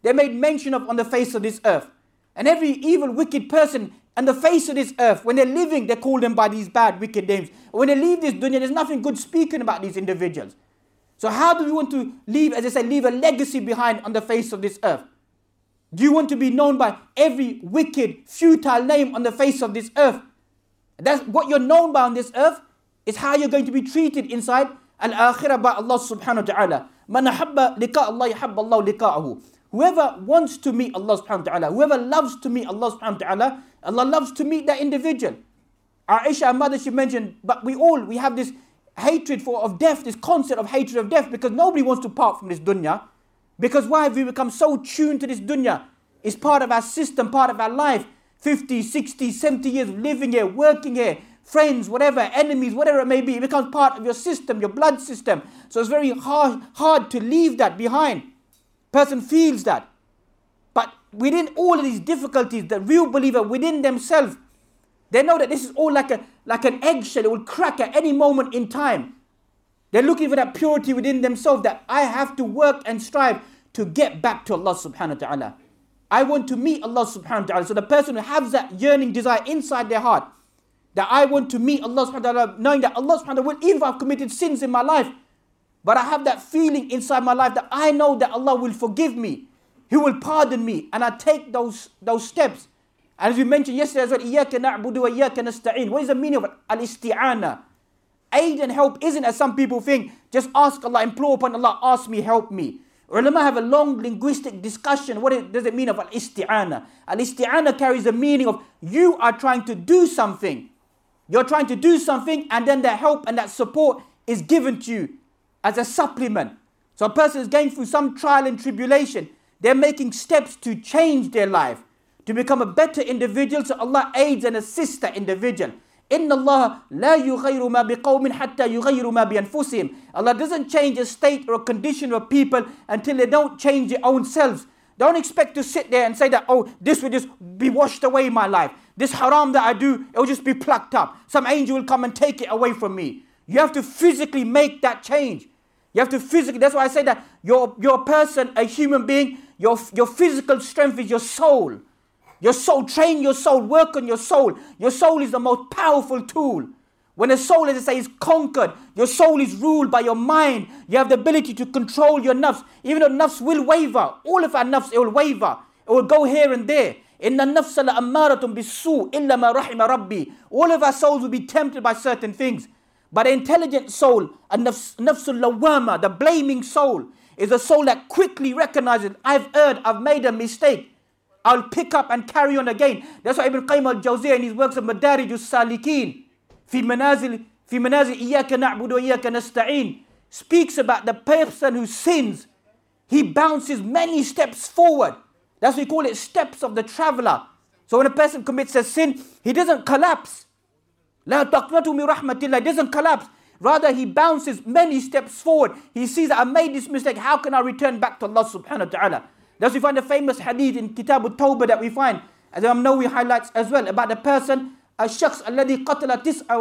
S2: they're made mention of on the face of this earth. And every evil, wicked person on the face of this earth, when they're living, they call them by these bad, wicked names. When they leave this dunya, there's nothing good speaking about these individuals. So how do we want to leave, as I say, leave a legacy behind on the face of this earth? Do you want to be known by every wicked, futile name on the face of this earth? That's what you're known by on this earth, is how you're going to be treated inside al-akhirah by Allah subhanahu wa ta'ala. Man ahabba liqa Allah yahabba Allah liqa'ahu. Whoever wants to meet Allah subhanahu wa ta'ala, whoever loves to meet Allah subhanahu wa ta'ala, Allah loves to meet that individual. Aisha, our mother, she mentioned, but we have this hatred of death, this concept of hatred of death, because nobody wants to part from this dunya. Because why have we become so tuned to this dunya? It's part of our system, part of our life. 50, 60, 70 years living here, working here, friends, whatever, enemies, whatever it may be. It becomes part of your system, your blood system. So it's very hard to leave that behind. Person feels that. But within all of these difficulties, the real believer within themselves, they know that this is all like an eggshell. It will crack at any moment in time. They're looking for that purity within themselves, that I have to work and strive to get back to Allah subhanahu wa ta'ala. I want to meet Allah subhanahu wa ta'ala. So the person who has that yearning desire inside their heart, that I want to meet Allah subhanahu wa ta'ala, knowing that Allah subhanahu wa ta'ala, even if I've committed sins in my life, but I have that feeling inside my life that I know that Allah will forgive me. He will pardon me. And I take those steps. And as we mentioned yesterday as well, إِيَّاكَ نَعْبُدُ وَإِيَّاكَ نَسْتَعِينُ. What is the meaning of al-isti'ana? Aid and help isn't, as some people think, just ask Allah, implore upon Allah, ask me, help me. Ulama have a long linguistic discussion. What does it mean of al-isti'ana? Al-isti'ana carries the meaning of you are trying to do something. You're trying to do something, and then that help and that support is given to you as a supplement. So a person is going through some trial and tribulation. They're making steps to change their life, to become a better individual. So Allah aids and assists that individual. إِنَّ اللَّهَ لَا يُغَيِّرُ مَا بِقَوْمٍ حَتَّى يُغَيِّرُ مَا بِأَنفُسِهِمْ. Allah doesn't change a state or a condition of people until they don't change their own selves. Don't expect to sit there and say that, oh, this will just be washed away in my life. This haram that I do, it will just be plucked up. Some angel will come and take it away from me. You have to physically make that change. You have to physically, that's why I say that you're a person, a human being, your physical strength is your soul. Your soul, train your soul, work on your soul. Your soul is the most powerful tool. When a soul, as I say, is conquered, your soul is ruled by your mind. You have the ability to control your nafs. Even though nafs will waver, all of our nafs, it will waver. It will go here and there. Inna nafsa la ammaratun bisu illa ma rahima rabbi. All of our souls will be tempted by certain things. But an intelligent soul, a nafsul lawama, the blaming soul, is a soul that quickly recognizes, I've erred, I've made a mistake. I'll pick up and carry on again. That's why Ibn Qayyim al-Jawziyah in his works of Madarij al-Salikin, في منازل إياك نعبد وإياك نستعين, speaks about the person who sins. He bounces many steps forward. That's why we call it steps of the traveler. So when a person commits a sin, he doesn't collapse. لا تقنطوا من رحمة الله. He doesn't collapse. Rather, he bounces many steps forward. He sees that I made this mistake. How can I return back to Allah subhanahu wa ta'ala? Thus we find a famous hadith in Kitab al-Tawbah that we find, as Imam Nawawi highlights as well, about the person, الشخص الذي قتل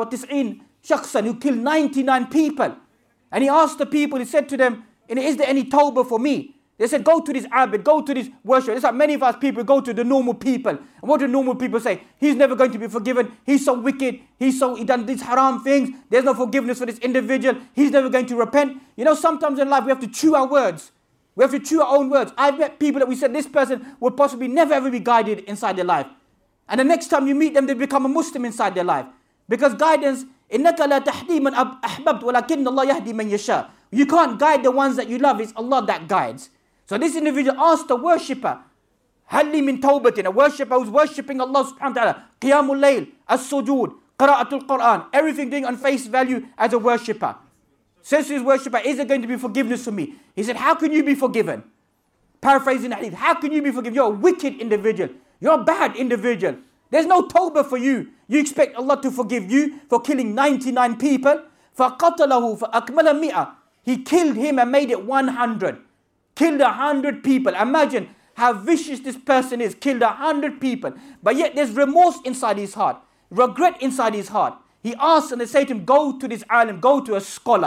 S2: 99 شخصا, who killed 99 people. And he asked the people, he said to them, is there any tawbah for me? They said, go to this abid, go to this worship. It's like many of us people go to the normal people. And what do normal people say? He's never going to be forgiven. He's so wicked. He done these haram things. There's no forgiveness for this individual. He's never going to repent. You know, sometimes in life we have to chew our words. We have to chew our own words. I've met people that we said this person will possibly never ever be guided inside their life. And the next time you meet them, they become a Muslim inside their life. Because guidance, إِنَّكَ لَا تَحْدِي مَنْ أَحْبَبْتَ وَلَكِنَّ اللَّهَ يَهْدِي مَنْ يَشَاءُ. You can't guide the ones that you love. It's Allah that guides. So this individual asked the worshipper, هَلْ لِي مِنْ تَوْبَةٍ, a worshipper who's worshipping Allah subhanahu wa ta'ala, قِيَامُ اللَّيْلِ, as-sujud, قِرَاءَةُ الْقُرْآنِ, everything doing on face value as a worshipper. Says to his worshipper, is there going to be forgiveness for me? He said, how can you be forgiven? Paraphrasing the hadith, how can you be forgiven? You're a wicked individual. You're a bad individual. There's no tawbah for you. You expect Allah to forgive you for killing 99 people. فَقَتَلَهُ فَأَكْمَلَ مِئَةً. He killed him and made it 100. Killed 100 people. Imagine how vicious this person is. Killed 100 people. But yet there's remorse inside his heart. Regret inside his heart. He asks and they say to him, go to this island, go to a scholar.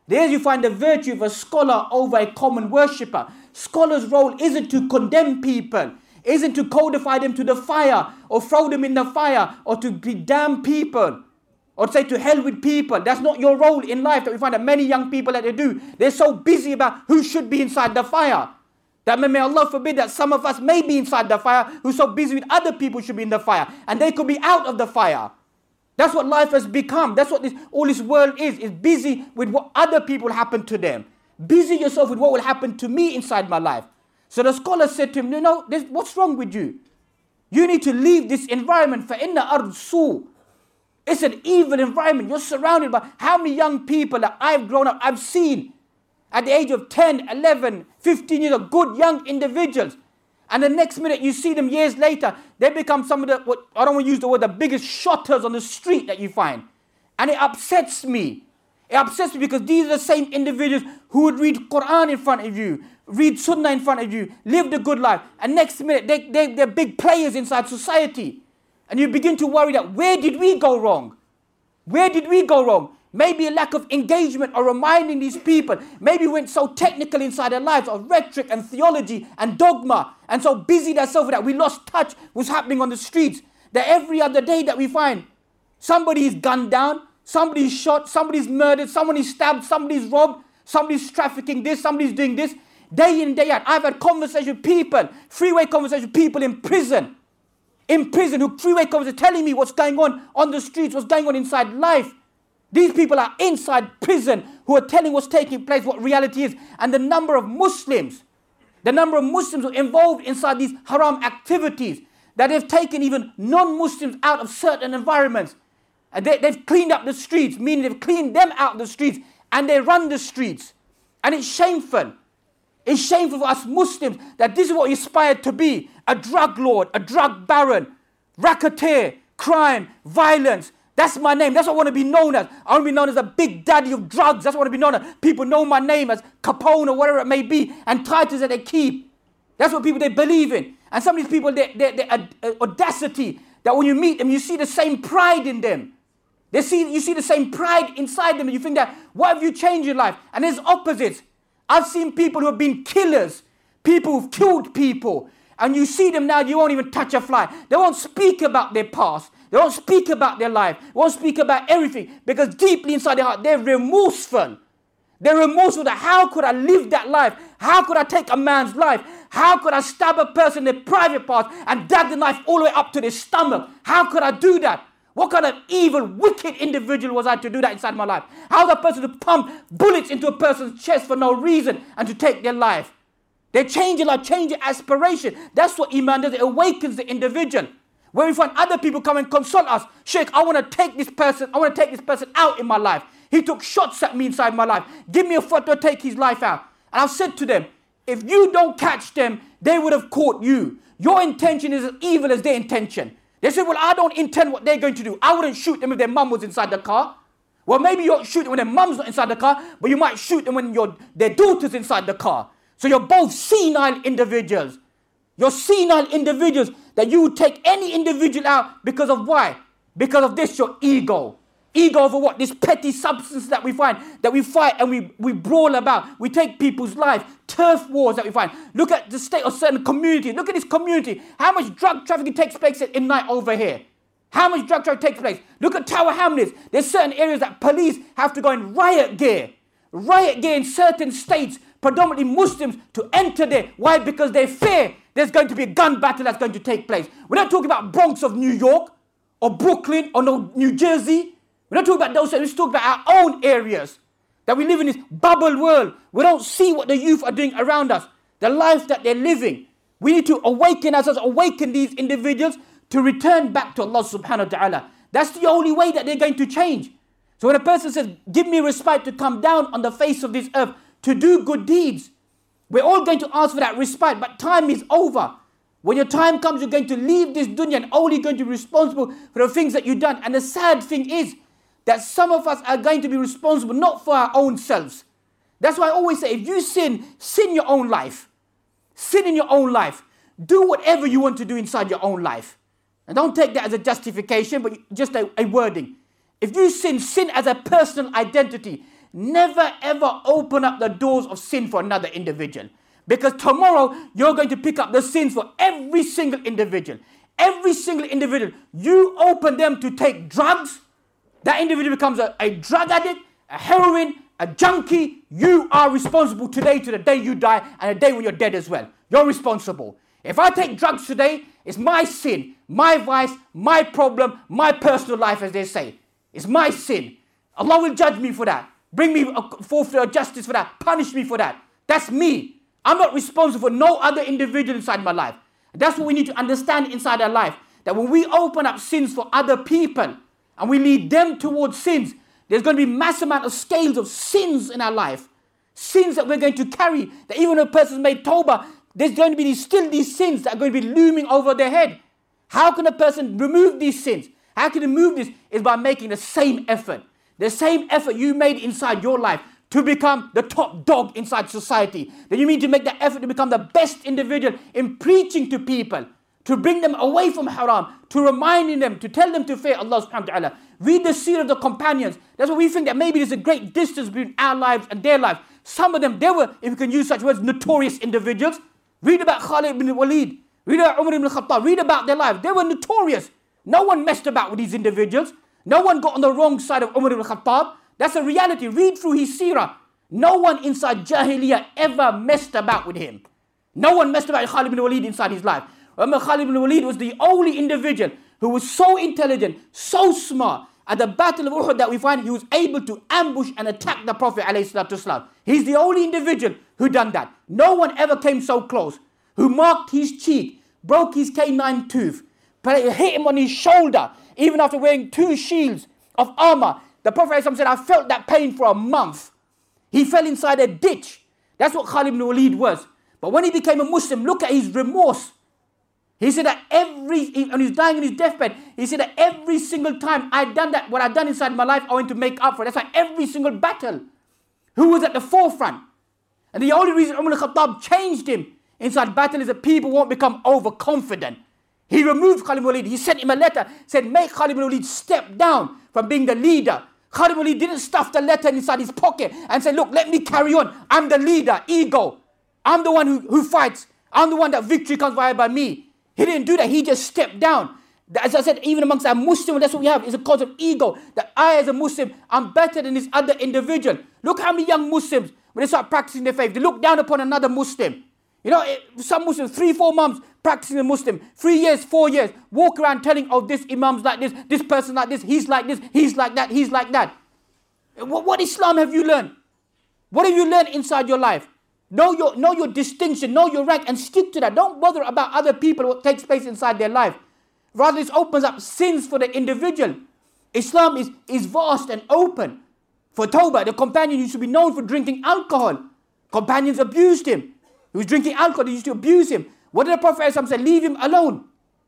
S2: There you find the virtue of a scholar over a common worshipper. Scholar's role isn't to condemn people, isn't to codify them to the fire or throw them in the fire or to damn people or say to hell with people. That's not your role in life that we find that many young people that they do. They're so busy about who should be inside the fire. That may Allah forbid that some of us may be inside the fire who's so busy with other people should be in the fire. And they could be out of the fire. That's what life has become. That's what all this world is busy with what other people happen to them. Busy yourself with what will happen to me inside my life. So the scholar said to him, what's wrong with you? You need to leave this environment. فَإِنَّ أَرْضُ سُوء. It's an evil environment. You're surrounded by how many young people that I've grown up, I've seen at the age of 10, 11, 15 years of good young individuals. And the next minute you see them years later, they become some of I don't want to use the word, the biggest shotters on the street that you find. And it upsets me. It upsets me because these are the same individuals who would read Quran in front of you, read Sunnah in front of you, live the good life. And next minute, they're big players inside society. And you begin to worry that where did we go wrong? Where did we go wrong? Maybe a lack of engagement or reminding these people. Maybe we went so technical inside their lives of rhetoric and theology and dogma and so busy themselves that we lost touch what's happening on the streets. That every other day that we find somebody is gunned down, somebody is shot, somebody is murdered, someone is stabbed, somebody is robbed, somebody is trafficking this, somebody is doing this. Day in, day out. I've had conversations with people, freeway conversations with people in prison. Who freeway conversations telling me what's going on the streets, what's going on inside life. These people are inside prison who are telling what's taking place, what reality is. And the number of Muslims who are involved inside these haram activities, that they've taken even non-Muslims out of certain environments. And they've cleaned up the streets, meaning they've cleaned them out of the streets and they run the streets. And it's shameful. It's shameful for us Muslims that this is what we aspire to be. A drug lord, a drug baron, racketeer, crime, violence. That's my name. That's what I want to be known as. I want to be known as a big daddy of drugs. That's what I want to be known as. People know my name as Capone or whatever it may be. And titles that they keep. That's what people they believe in. And some of these people, their audacity, that when you meet them, you see the same pride in them. You see the same pride inside them. And you think that, what have you changed in life? And there's opposites. I've seen people who have been killers. People who've killed people. And you see them now, you won't even touch a fly. They won't speak about their past. They won't speak about their life. They won't speak about everything. Because deeply inside their heart, they're remorseful. They're remorseful that how could I live that life? How could I take a man's life? How could I stab a person in their private parts and drag the knife all the way up to their stomach? How could I do that? What kind of evil, wicked individual was I to do that inside my life? How was a person to pump bullets into a person's chest for no reason and to take their life? They change your life, change your aspiration. That's what Iman does. It awakens the individual. When we find other people come and consult us, Sheikh, I want to take this person out in my life. He took shots at me inside my life. Give me a photo to take his life out. And I've said to them, if you don't catch them, they would have caught you. Your intention is as evil as their intention. They said, well, I don't intend what they're going to do. I wouldn't shoot them if their mum was inside the car. Well, maybe you don't shoot them when their mum's not inside the car, but you might shoot them when their daughter's inside the car. So you're both senile individuals. You're senile individuals that you would take any individual out because of why? Because of this, your ego. Ego over what? This petty substance that we find, that we fight and we brawl about. We take people's lives, turf wars that we find. Look at the state of certain communities. Look at this community. How much drug trafficking takes place at night over here? How much drug trafficking takes place? Look at Tower Hamlets. There's certain areas that police have to go in riot gear. Riot gear in certain states, predominantly Muslims, to enter there. Why? Because they fear there's going to be a gun battle that's going to take place. We're not talking about Bronx of New York or Brooklyn or New Jersey. We're not talking about those, we're just talking about our own areas. That we live in this bubble world. We don't see what the youth are doing around us. The life that they're living. We need to awaken ourselves, awaken these individuals to return back to Allah subhanahu wa ta'ala. That's the only way that they're going to change. So when a person says, give me respite to come down on the face of this earth to do good deeds, we're all going to ask for that respite, but time is over. When your time comes, you're going to leave this dunya and only going to be responsible for the things that you've done. And the sad thing is that some of us are going to be responsible not for our own selves. That's why I always say, if you sin your own life. Sin in your own life. Do whatever you want to do inside your own life. And don't take that as a justification, but just a wording. If you sin as a personal identity. never ever open up the doors of sin for another individual. Because tomorrow, you're going to pick up the sins for every single individual. Every single individual. You open them to take drugs, that individual becomes a drug addict, a heroin, a junkie. You are responsible today to the day you die and the day when you're dead as well. You're responsible. If I take drugs today, it's my sin, my vice, my problem, my personal life, as they say. It's my sin. Allah will judge me for that. Bring me forth to justice for that. Punish me for that. That's me. I'm not responsible for no other individual inside my life. That's what we need to understand inside our life. That when we open up sins for other people and we lead them towards sins, there's going to be mass amount of scales of sins in our life. Sins that we're going to carry. That even if a person's made tawbah, there's going to be still these sins that are going to be looming over their head. How can a person remove these sins? How can they remove this? Is by making the same effort. The same effort you made inside your life to become the top dog inside society. Then you need to make that effort to become the best individual in preaching to people, to bring them away from haram, to reminding them, to tell them to fear Allah subhanahu wa ta'ala. Read the seerah of the companions. That's why we think that maybe there's a great distance between our lives and their lives. Some of them, they were, if you can use such words, notorious individuals. Read about Khalid ibn Walid. Read about Umar ibn Khattab. Read about their lives. They were notorious. No one messed about with these individuals. No one got on the wrong side of Umar ibn Khattab. That's a reality. Read through his seerah. No one inside Jahiliyyah ever messed about with him. No one messed about with Khalid ibn Walid inside his life. Remember, Khalid ibn Walid was the only individual who was so intelligent, so smart. At the Battle of Uhud that we find, he was able to ambush and attack the Prophet ﷺ. He's the only individual who done that. No one ever came so close. Who marked his cheek, broke his canine tooth, hit him on his shoulder, even after wearing 2 shields of armor. The Prophet ﷺ said, I felt that pain for a month. He fell inside a ditch. That's what Khalid ibn Walid was. But when he became a Muslim, look at his remorse. He said that when he's dying on his deathbed, he said that every single time I'd done that, what I'd done inside my life, I went to make up for it. That's why every single battle, who was at the forefront. And the only reason Umar al-Khattab changed him inside battle is that people won't become overconfident. He removed Khalid ibn Walid. He sent him a letter, said, make Khalid ibn Walid step down from being the leader. Khalid ibn Walid didn't stuff the letter inside his pocket and say, look, let me carry on. I'm the leader, ego. I'm the one who fights. I'm the one that victory comes by me. He didn't do that. He just stepped down. As I said, even amongst our Muslims, that's what we have. It's a cause of ego. That I, as a Muslim, I'm better than this other individual. Look how many young Muslims, when they start practicing their faith, they look down upon another Muslim. You know, some Muslims, 3-4 months practicing a Muslim, 3 years, 4 years, walk around telling, oh, this Imam's like this person like this, he's like that, he's like that. What Islam have you learned? What have you learned inside your life? Know your distinction, know your rank, and stick to that. Don't bother about other people, what takes place inside their life. Rather, this opens up sins for the individual. Islam is vast and open. For Tawbah, the companion used to be known for drinking alcohol. Companions abused him. He was drinking alcohol, they used to abuse him. What did the Prophet say? Leave him alone.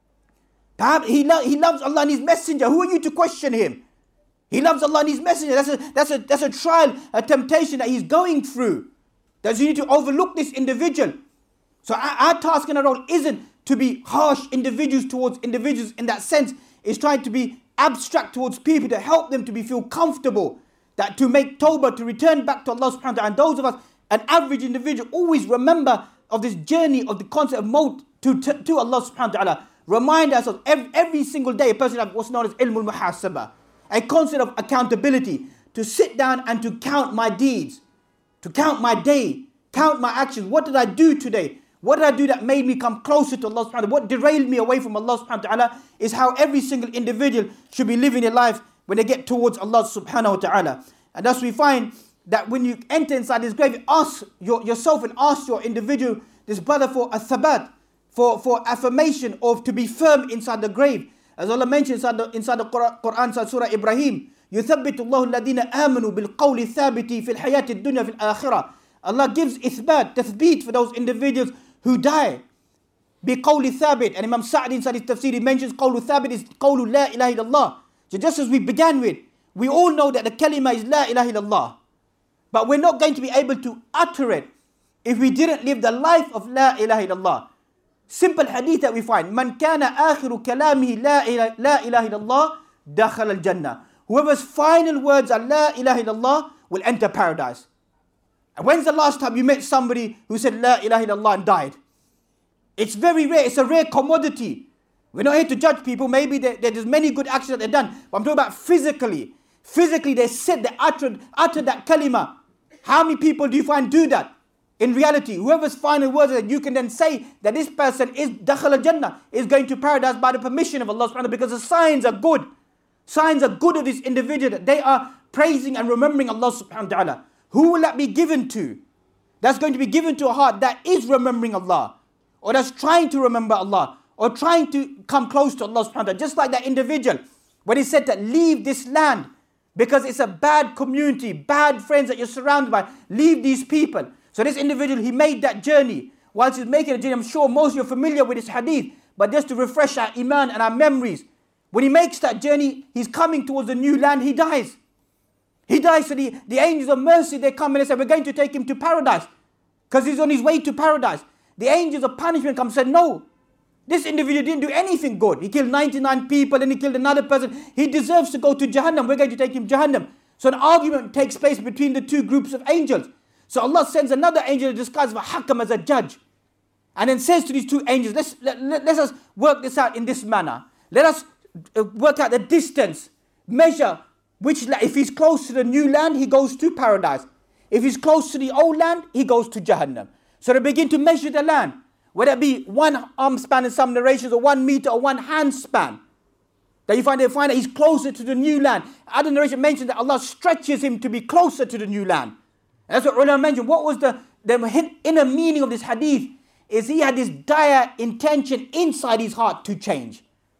S2: He loves Allah and His Messenger. Who are you to question him? He loves Allah and His Messenger. That's a trial, a temptation that he's going through. That you need to overlook this individual. So our task and our role isn't to be harsh individuals towards individuals in that sense. It's trying to be abstract towards people to help them to feel comfortable. That to make tawbah, to return back to Allah subhanahu wa ta'ala. And those of us, an average individual, always remember of this journey of the concept of maut to Allah subhanahu wa ta'ala. Remind ourselves every single day, a person has what's known as ilmul muhasabah. A concept of accountability. To sit down and to count my deeds. To count my day, count my actions. What did I do today? What did I do that made me come closer to Allah subhanahu wa ta'ala? What derailed me away from Allah subhanahu wa ta'ala is how every single individual should be living their life when they get towards Allah subhanahu wa ta'ala. And thus we find that when you enter inside this grave, ask yourself and ask your individual, this brother, for a thabat, for affirmation of to be firm inside the grave. As Allah mentions inside the Quran, inside Surah Ibrahim, يثبت الله الذين آمنوا بالقول الثابت في الحياة الدنيا في الآخرة. Allah gives ithbat, tathbeet for those individuals who die. بقول ثابت. And Imam Sa'di inside his tafsir, he mentions قول ثابت is قول لا إله إلا الله. So just as we began with, we all know that the kalima is لا إله إلا الله. But we're not going to be able to utter it if we didn't live the life of لا إله إلا الله. Simple hadith that we find. من كان آخر كلامه لا إله إلا الله دخل الجنة. Whoever's final words are La ilaha illallah will enter paradise. And when's the last time you met somebody who said La ilaha illallah and died? It's very rare. It's a rare commodity. We're not here to judge people. Maybe there's many good actions that they've done. But I'm talking about physically. Physically, they said, they uttered that kalima. How many people do you find do that? In reality, whoever's final words that you can then say that this person is dakhal al-jannah, is going to paradise by the permission of Allah subhanahu wa ta'ala, because the signs are good. Signs are good of this individual, that they are praising and remembering Allah subhanahu wa ta'ala. Who will that be given to? That's going to be given to a heart that is remembering Allah, or that's trying to remember Allah, or trying to come close to Allah subhanahu wa ta'ala. Just like that individual, when he said that leave this land, because it's a bad community, bad friends that you're surrounded by, leave these people. So this individual, he made that journey. Whilst he's making the journey, I'm sure most of you are familiar with this hadith, but just to refresh our iman and our memories, when he makes that journey, he's coming towards the new land, he dies. He dies, so the angels of mercy, they come and they say, we're going to take him to paradise, because he's on his way to paradise. The angels of punishment come and say, no, this individual didn't do anything good. He killed 99 people and he killed another person. He deserves to go to Jahannam. We're going to take him to Jahannam. So an argument takes place between the two groups of angels. So Allah sends another angel disguised as a hakam, as a judge. And then says to these two angels, let us work this out in this manner. Let us work out the distance, measure which, if he's close to the new land, he goes to paradise. If he's close to the old land, he goes to Jahannam. So they begin to measure the land. Whether it be 1 arm span in some narrations, or 1 meter, or 1 hand span. That they find that he's closer to the new land. Other narration mentioned that Allah stretches him to be closer to the new land. And that's what ulama mentioned. What was the inner meaning of this hadith? Is he had this dire intention inside his heart to change.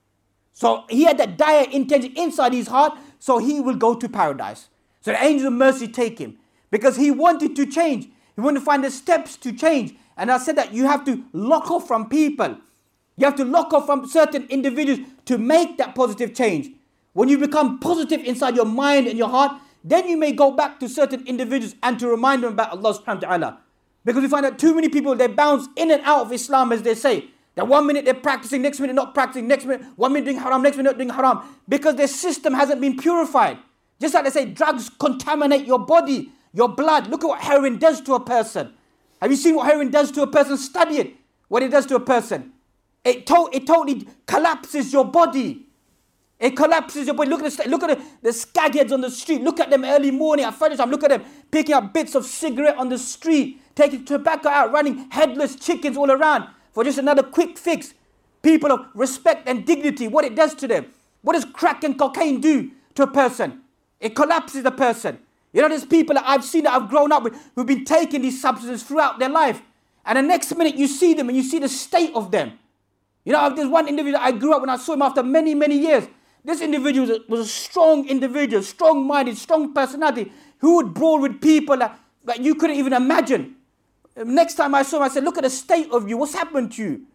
S2: So he had that dire intention inside his heart, so he will go to paradise. So the angels of mercy take him, because he wanted to change. He wanted to find the steps to change. And I said that you have to lock off from people. You have to lock off from certain individuals to make that positive change. When you become positive inside your mind and your heart, then you may go back to certain individuals and to remind them about Allah subhanahu wa ta'ala. Because we find that too many people, they bounce in and out of Islam, as they say. That 1 minute they're practicing, next minute not practicing, next minute 1 minute doing haram, next minute not doing haram. Because their system hasn't been purified. Just like they say, drugs contaminate your body, your blood. Look at what heroin does to a person. Have you seen what heroin does to a person? Study it. What it does to a person. It totally collapses your body. It collapses your body. Look at the skagheads on the street. Look at them early morning at furniture time. Look at them picking up bits of cigarette on the street, taking tobacco out, running headless chickens all around for just another quick fix. People of respect and dignity, what it does to them. What does crack and cocaine do to a person? It collapses the person. You know, there's people that I've seen, that I've grown up with, who've been taking these substances throughout their life. And the next minute you see them and you see the state of them. You know, there's one individual I grew up when I saw him after many, many years. This individual was a strong individual, strong-minded, strong personality, who would brawl with people that you couldn't even imagine. Next time I saw him, I said, look at the state of you. What's happened to you?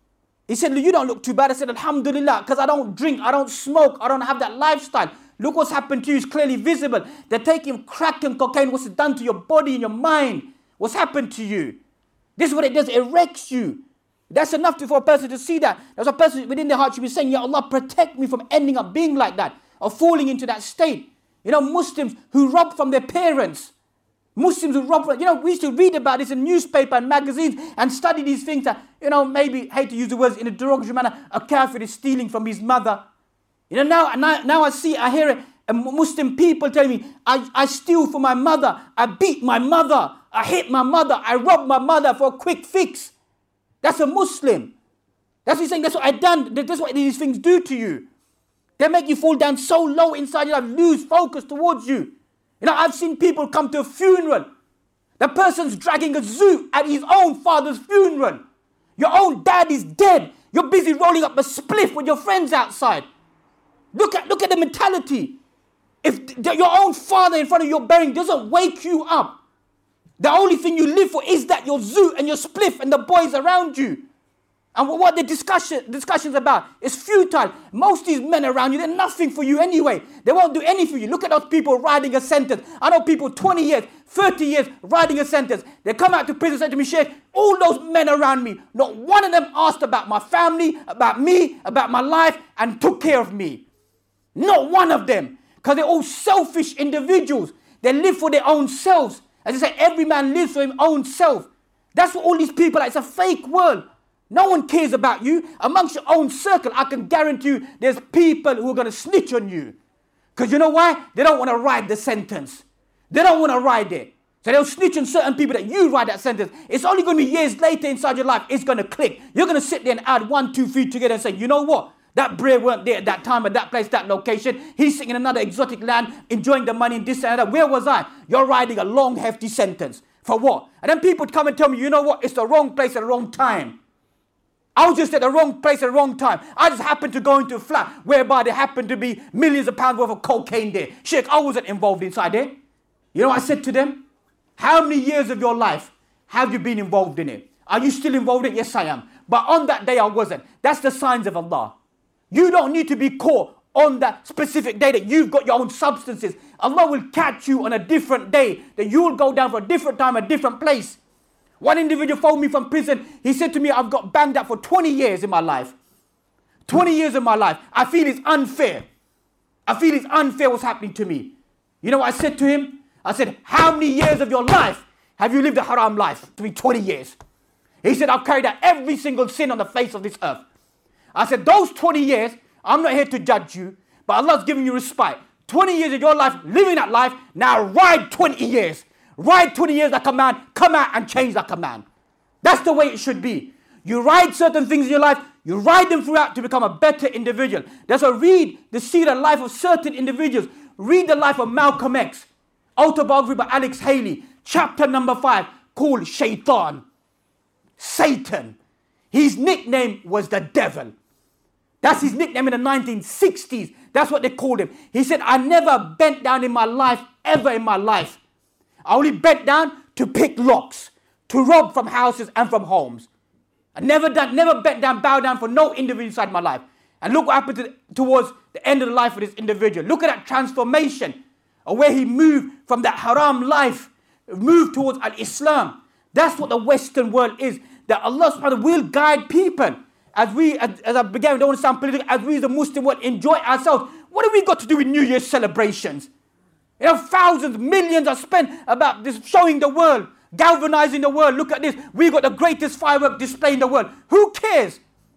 S2: He said, you don't look too bad. I said, alhamdulillah, because I don't drink, I don't smoke, I don't have that lifestyle. Look what's happened to you. It's clearly visible. They're taking crack and cocaine. What's it done to your body and your mind? What's happened to you? This is what it does. It wrecks you. That's enough for a person to see that. There's a person within their heart should be saying, Ya Allah, protect me from ending up being like that, or falling into that state. You know, Muslims who rob from their parents. Muslims who rob from, you know, we used to read about this in newspaper and magazines and study these things that, you know, maybe, hate to use the words in a derogatory manner, a kafir is stealing from his mother. You know, now I hear it, Muslim people telling me, I steal from my mother, I beat my mother, I hit my mother, I rob my mother for a quick fix. That's a Muslim. That's what he's saying, that's what I've done, that's what these things do to you. They make you fall down so low inside your life, lose focus towards you. You know, I've seen people come to a funeral. The person's dragging a zoo at his own father's funeral. Your own dad is dead. You're busy rolling up a spliff with your friends outside. Look at the mentality. If your own father in front of your burying doesn't wake you up, the only thing you live for is that your zoo and your spliff and the boys around you. And what the discussion's about is futile. Most of these men around you, they're nothing for you anyway. They won't do anything for you. Look at those people riding a sentence. I know people 20 years, 30 years riding a sentence. They come out to prison and say to me, Sheikh, all those men around me, not one of them asked about my family, about me, about my life, and took care of me. Not one of them. Because they're all selfish individuals. They live for their own selves. As I say, every man lives for his own self. That's what all these people are. It's a fake world. No one cares about you. Amongst your own circle, I can guarantee you there's people who are going to snitch on you. Because you know why? They don't want to ride the sentence. They don't want to ride it. So they'll snitch on certain people that you ride that sentence. It's only going to be years later inside your life. It's going to click. You're going to sit there and add 1, 2, 3 together and say, you know what? That Bray weren't there at that time, at that place, that location. He's sitting in another exotic land, enjoying the money and this and that. Where was I? You're riding a long, hefty sentence. For what? And then people would come and tell me, you know what? It's the wrong place at the wrong time. I was just at the wrong place at the wrong time. I just happened to go into a flat whereby there happened to be millions of pounds worth of cocaine there. Sheikh, I wasn't involved inside there. You know what I said to them? How many years of your life have you been involved in it? Are you still involved in it? Yes, I am. But on that day, I wasn't. That's the signs of Allah. You don't need to be caught on that specific day that you've got your own substances. Allah will catch you on a different day, that you will go down for a different time, a different place. One individual phoned me from prison. He said to me, I've got banged up for 20 years in my life. 20 years of my life. I feel it's unfair. I feel it's unfair what's happening to me. You know what I said to him? I said, how many years of your life have you lived a haram life? To be 20 years. He said, I've carried out every single sin on the face of this earth. I said, those 20 years, I'm not here to judge you, but Allah's giving you respite. 20 years of your life, living that life, now ride 20 years. Ride 20 years like a man, come out and change like a man. That's the way it should be. You ride certain things in your life, you ride them throughout to become a better individual. That's why read the seerah life of certain individuals. Read the life of Malcolm X, autobiography by Alex Haley, chapter number 5, called Shaitan. Satan. His nickname was the devil. That's his nickname in the 1960s. That's what they called him. He said, I never bent down in my life, ever in my life. I only bent down to pick locks, to rob from houses and from homes. I never bent down, bow down for no individual inside my life. And look what happened towards the end of the life of this individual. Look at that transformation of where he moved from that haram life, moved towards al-Islam. That's what the Western world is. That Allah subhanahu wa ta'ala will guide people. As I began, we don't want to sound political, as we as the Muslim world enjoy ourselves. What have we got to do with New Year's celebrations? You know, thousands, millions are spent about this, showing the world, galvanizing the world. Look at this. We've got the greatest firework display in the world. Who cares?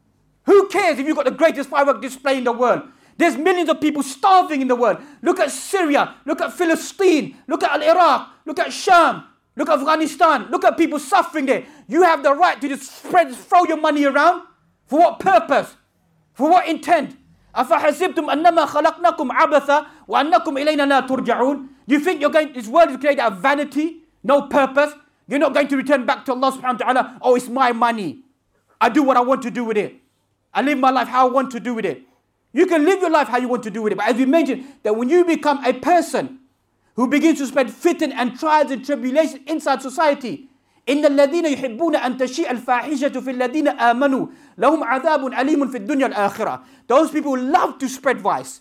S2: Who cares if you've got the greatest firework display in the world? There's millions of people starving in the world. Look at Syria. Look at Palestine. Look at Iraq. Look at Sham. Look at Afghanistan. Look at people suffering there. You have the right to just throw your money around. For what purpose? For what intent? أَفَحَسِبْتُمْ أَنَّمَا خَلَقْنَاكُمْ عَبَثًا وَأَنَّكُمْ إِلَيْنَا لَا تُرْجَعُونَ. You think this world is created out of vanity? No purpose? You're not going to return back to Allah subhanahu wa ta'ala. Oh, it's my money. I do what I want to do with it. I live my life how I want to do with it. You can live your life how you want to do with it. But as we mentioned, that when you become a person who begins to spread fitn and trials and tribulations inside society, إن الذين يحبون أن تشيء الفاحشة في الذين آمنوا لهم عذاب أليم في الدنيا الآخرة. Those people love to spread vice.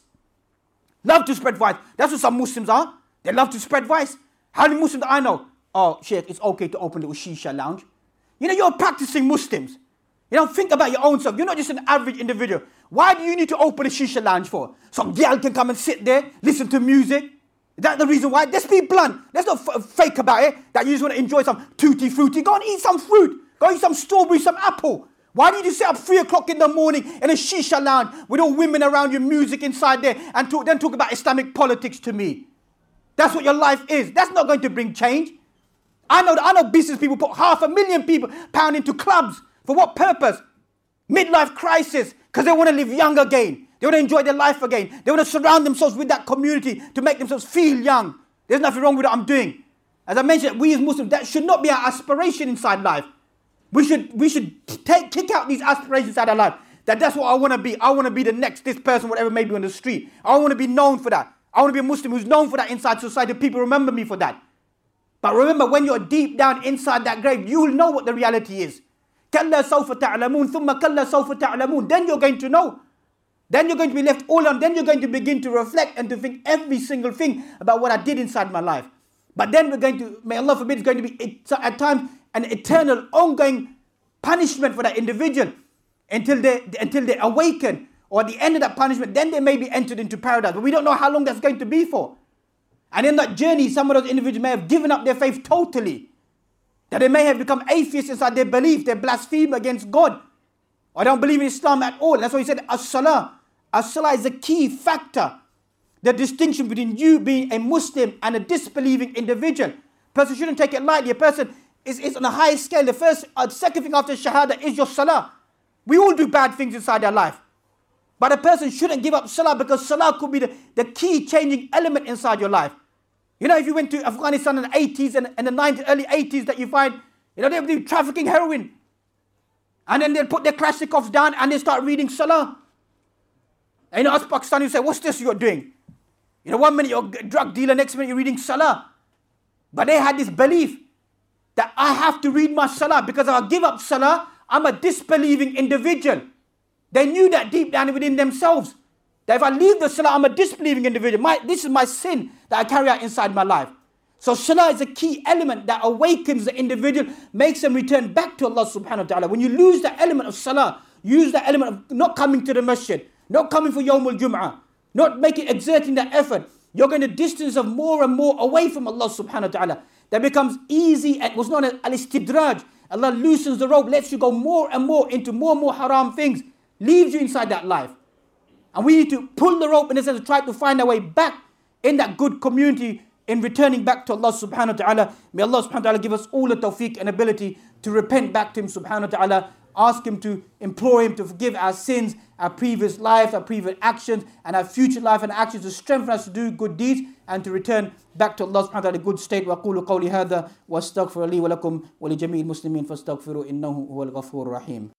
S2: Love to spread vice. That's what some Muslims are. They love to spread vice. How many Muslims do I know? Oh, Sheikh, it's okay to open a little shisha lounge. You know, you're practicing Muslims. You know, think about your own self. You're not just an average individual. Why do you need to open a shisha lounge for? Some girl can come and sit there, listen to music. Is that the reason why? Let's be blunt. Let's not fake about it. That you just want to enjoy some tutti frutti. Go and eat some fruit. Go eat some strawberry, some apple. Why do you sit up 3 o'clock in the morning in a shisha lounge with all women around you, music inside there, and then talk about Islamic politics to me? That's what your life is. That's not going to bring change. I know business people put 500,000 people pound into clubs. For what purpose? Midlife crisis. Because they want to live young again. They want to enjoy their life again. They want to surround themselves with that community to make themselves feel young. There's nothing wrong with what I'm doing. As I mentioned, we as Muslims, that should not be our aspiration inside life. We should kick out these aspirations inside our life. That's what I want to be. I want to be the next, this person, whatever may be on the street. I want to be known for that. I want to be a Muslim who's known for that inside society. People remember me for that. But remember, when you're deep down inside that grave, you will know what the reality is. كَلَّا سَوْفَ تَعْلَمُونَ ثُمَّ كَلَّا سَوْفَ تَعْلَمُونَ. Then you're going to know. Then you're going to be left all alone. Then you're going to begin to reflect and to think every single thing about what I did inside my life. But then we're going to, may Allah forbid, it's going to be at times an eternal, ongoing punishment for that individual until they awaken, or at the end of that punishment, then they may be entered into paradise. But we don't know how long that's going to be for. And in that journey, some of those individuals may have given up their faith totally. That they may have become atheists inside their belief. They blaspheme against God. Or don't believe in Islam at all. That's why he said, as-salah. As-salah is a key factor. The distinction between you being a Muslim and a disbelieving individual. Person shouldn't take it lightly. A person is on a high scale. The second thing after Shahada is your salah. We all do bad things inside our life. But a person shouldn't give up salah, because salah could be the key changing element inside your life. You know, if you went to Afghanistan in the 80s and the 90s, early 80s, that you find, you know, they were trafficking heroin. And then they'll put their Kalashnikovs down and they start reading salah. And you know, us Pakistanis say, what's this you're doing? You know, 1 minute you're a drug dealer, next minute you're reading salah. But they had this belief that I have to read my salah, because if I give up salah, I'm a disbelieving individual. They knew that deep down within themselves. That if I leave the salah, I'm a disbelieving individual. This is my sin that I carry out inside my life. So salah is a key element that awakens the individual, makes them return back to Allah subhanahu wa ta'ala. When you lose the element of salah, use the element of not coming to the masjid, not coming for Yawmul Jum'ah, not exerting that effort, you're going to distance of more and more away from Allah subhanahu wa ta'ala. That becomes easy, and was known as al-istidraj. Allah loosens the rope, lets you go more and more into more and more haram things, leaves you inside that life. And we need to pull the rope in a sense to try to find our way back in that good community, in returning back to Allah subhanahu wa ta'ala. May Allah subhanahu wa ta'ala give us all the tawfiq and ability to repent back to Him subhanahu wa ta'ala. Ask Him to implore Him to forgive our sins, our previous life, our previous actions, and our future life and actions, to strengthen us to do good deeds and to return back to Allah subhanahu wa ta'ala in good state. وَأَقُولُ قَوْلِ هَذَا وَأَسْتَغْفِرُ لِي وَلَكُمْ وَلِجَمِيعِ الْمُسْلِمِينَ فَاسْتَغْفِرُوا إِنَّهُ هُوَ الْغَفُورُ الرَّحِيمُ.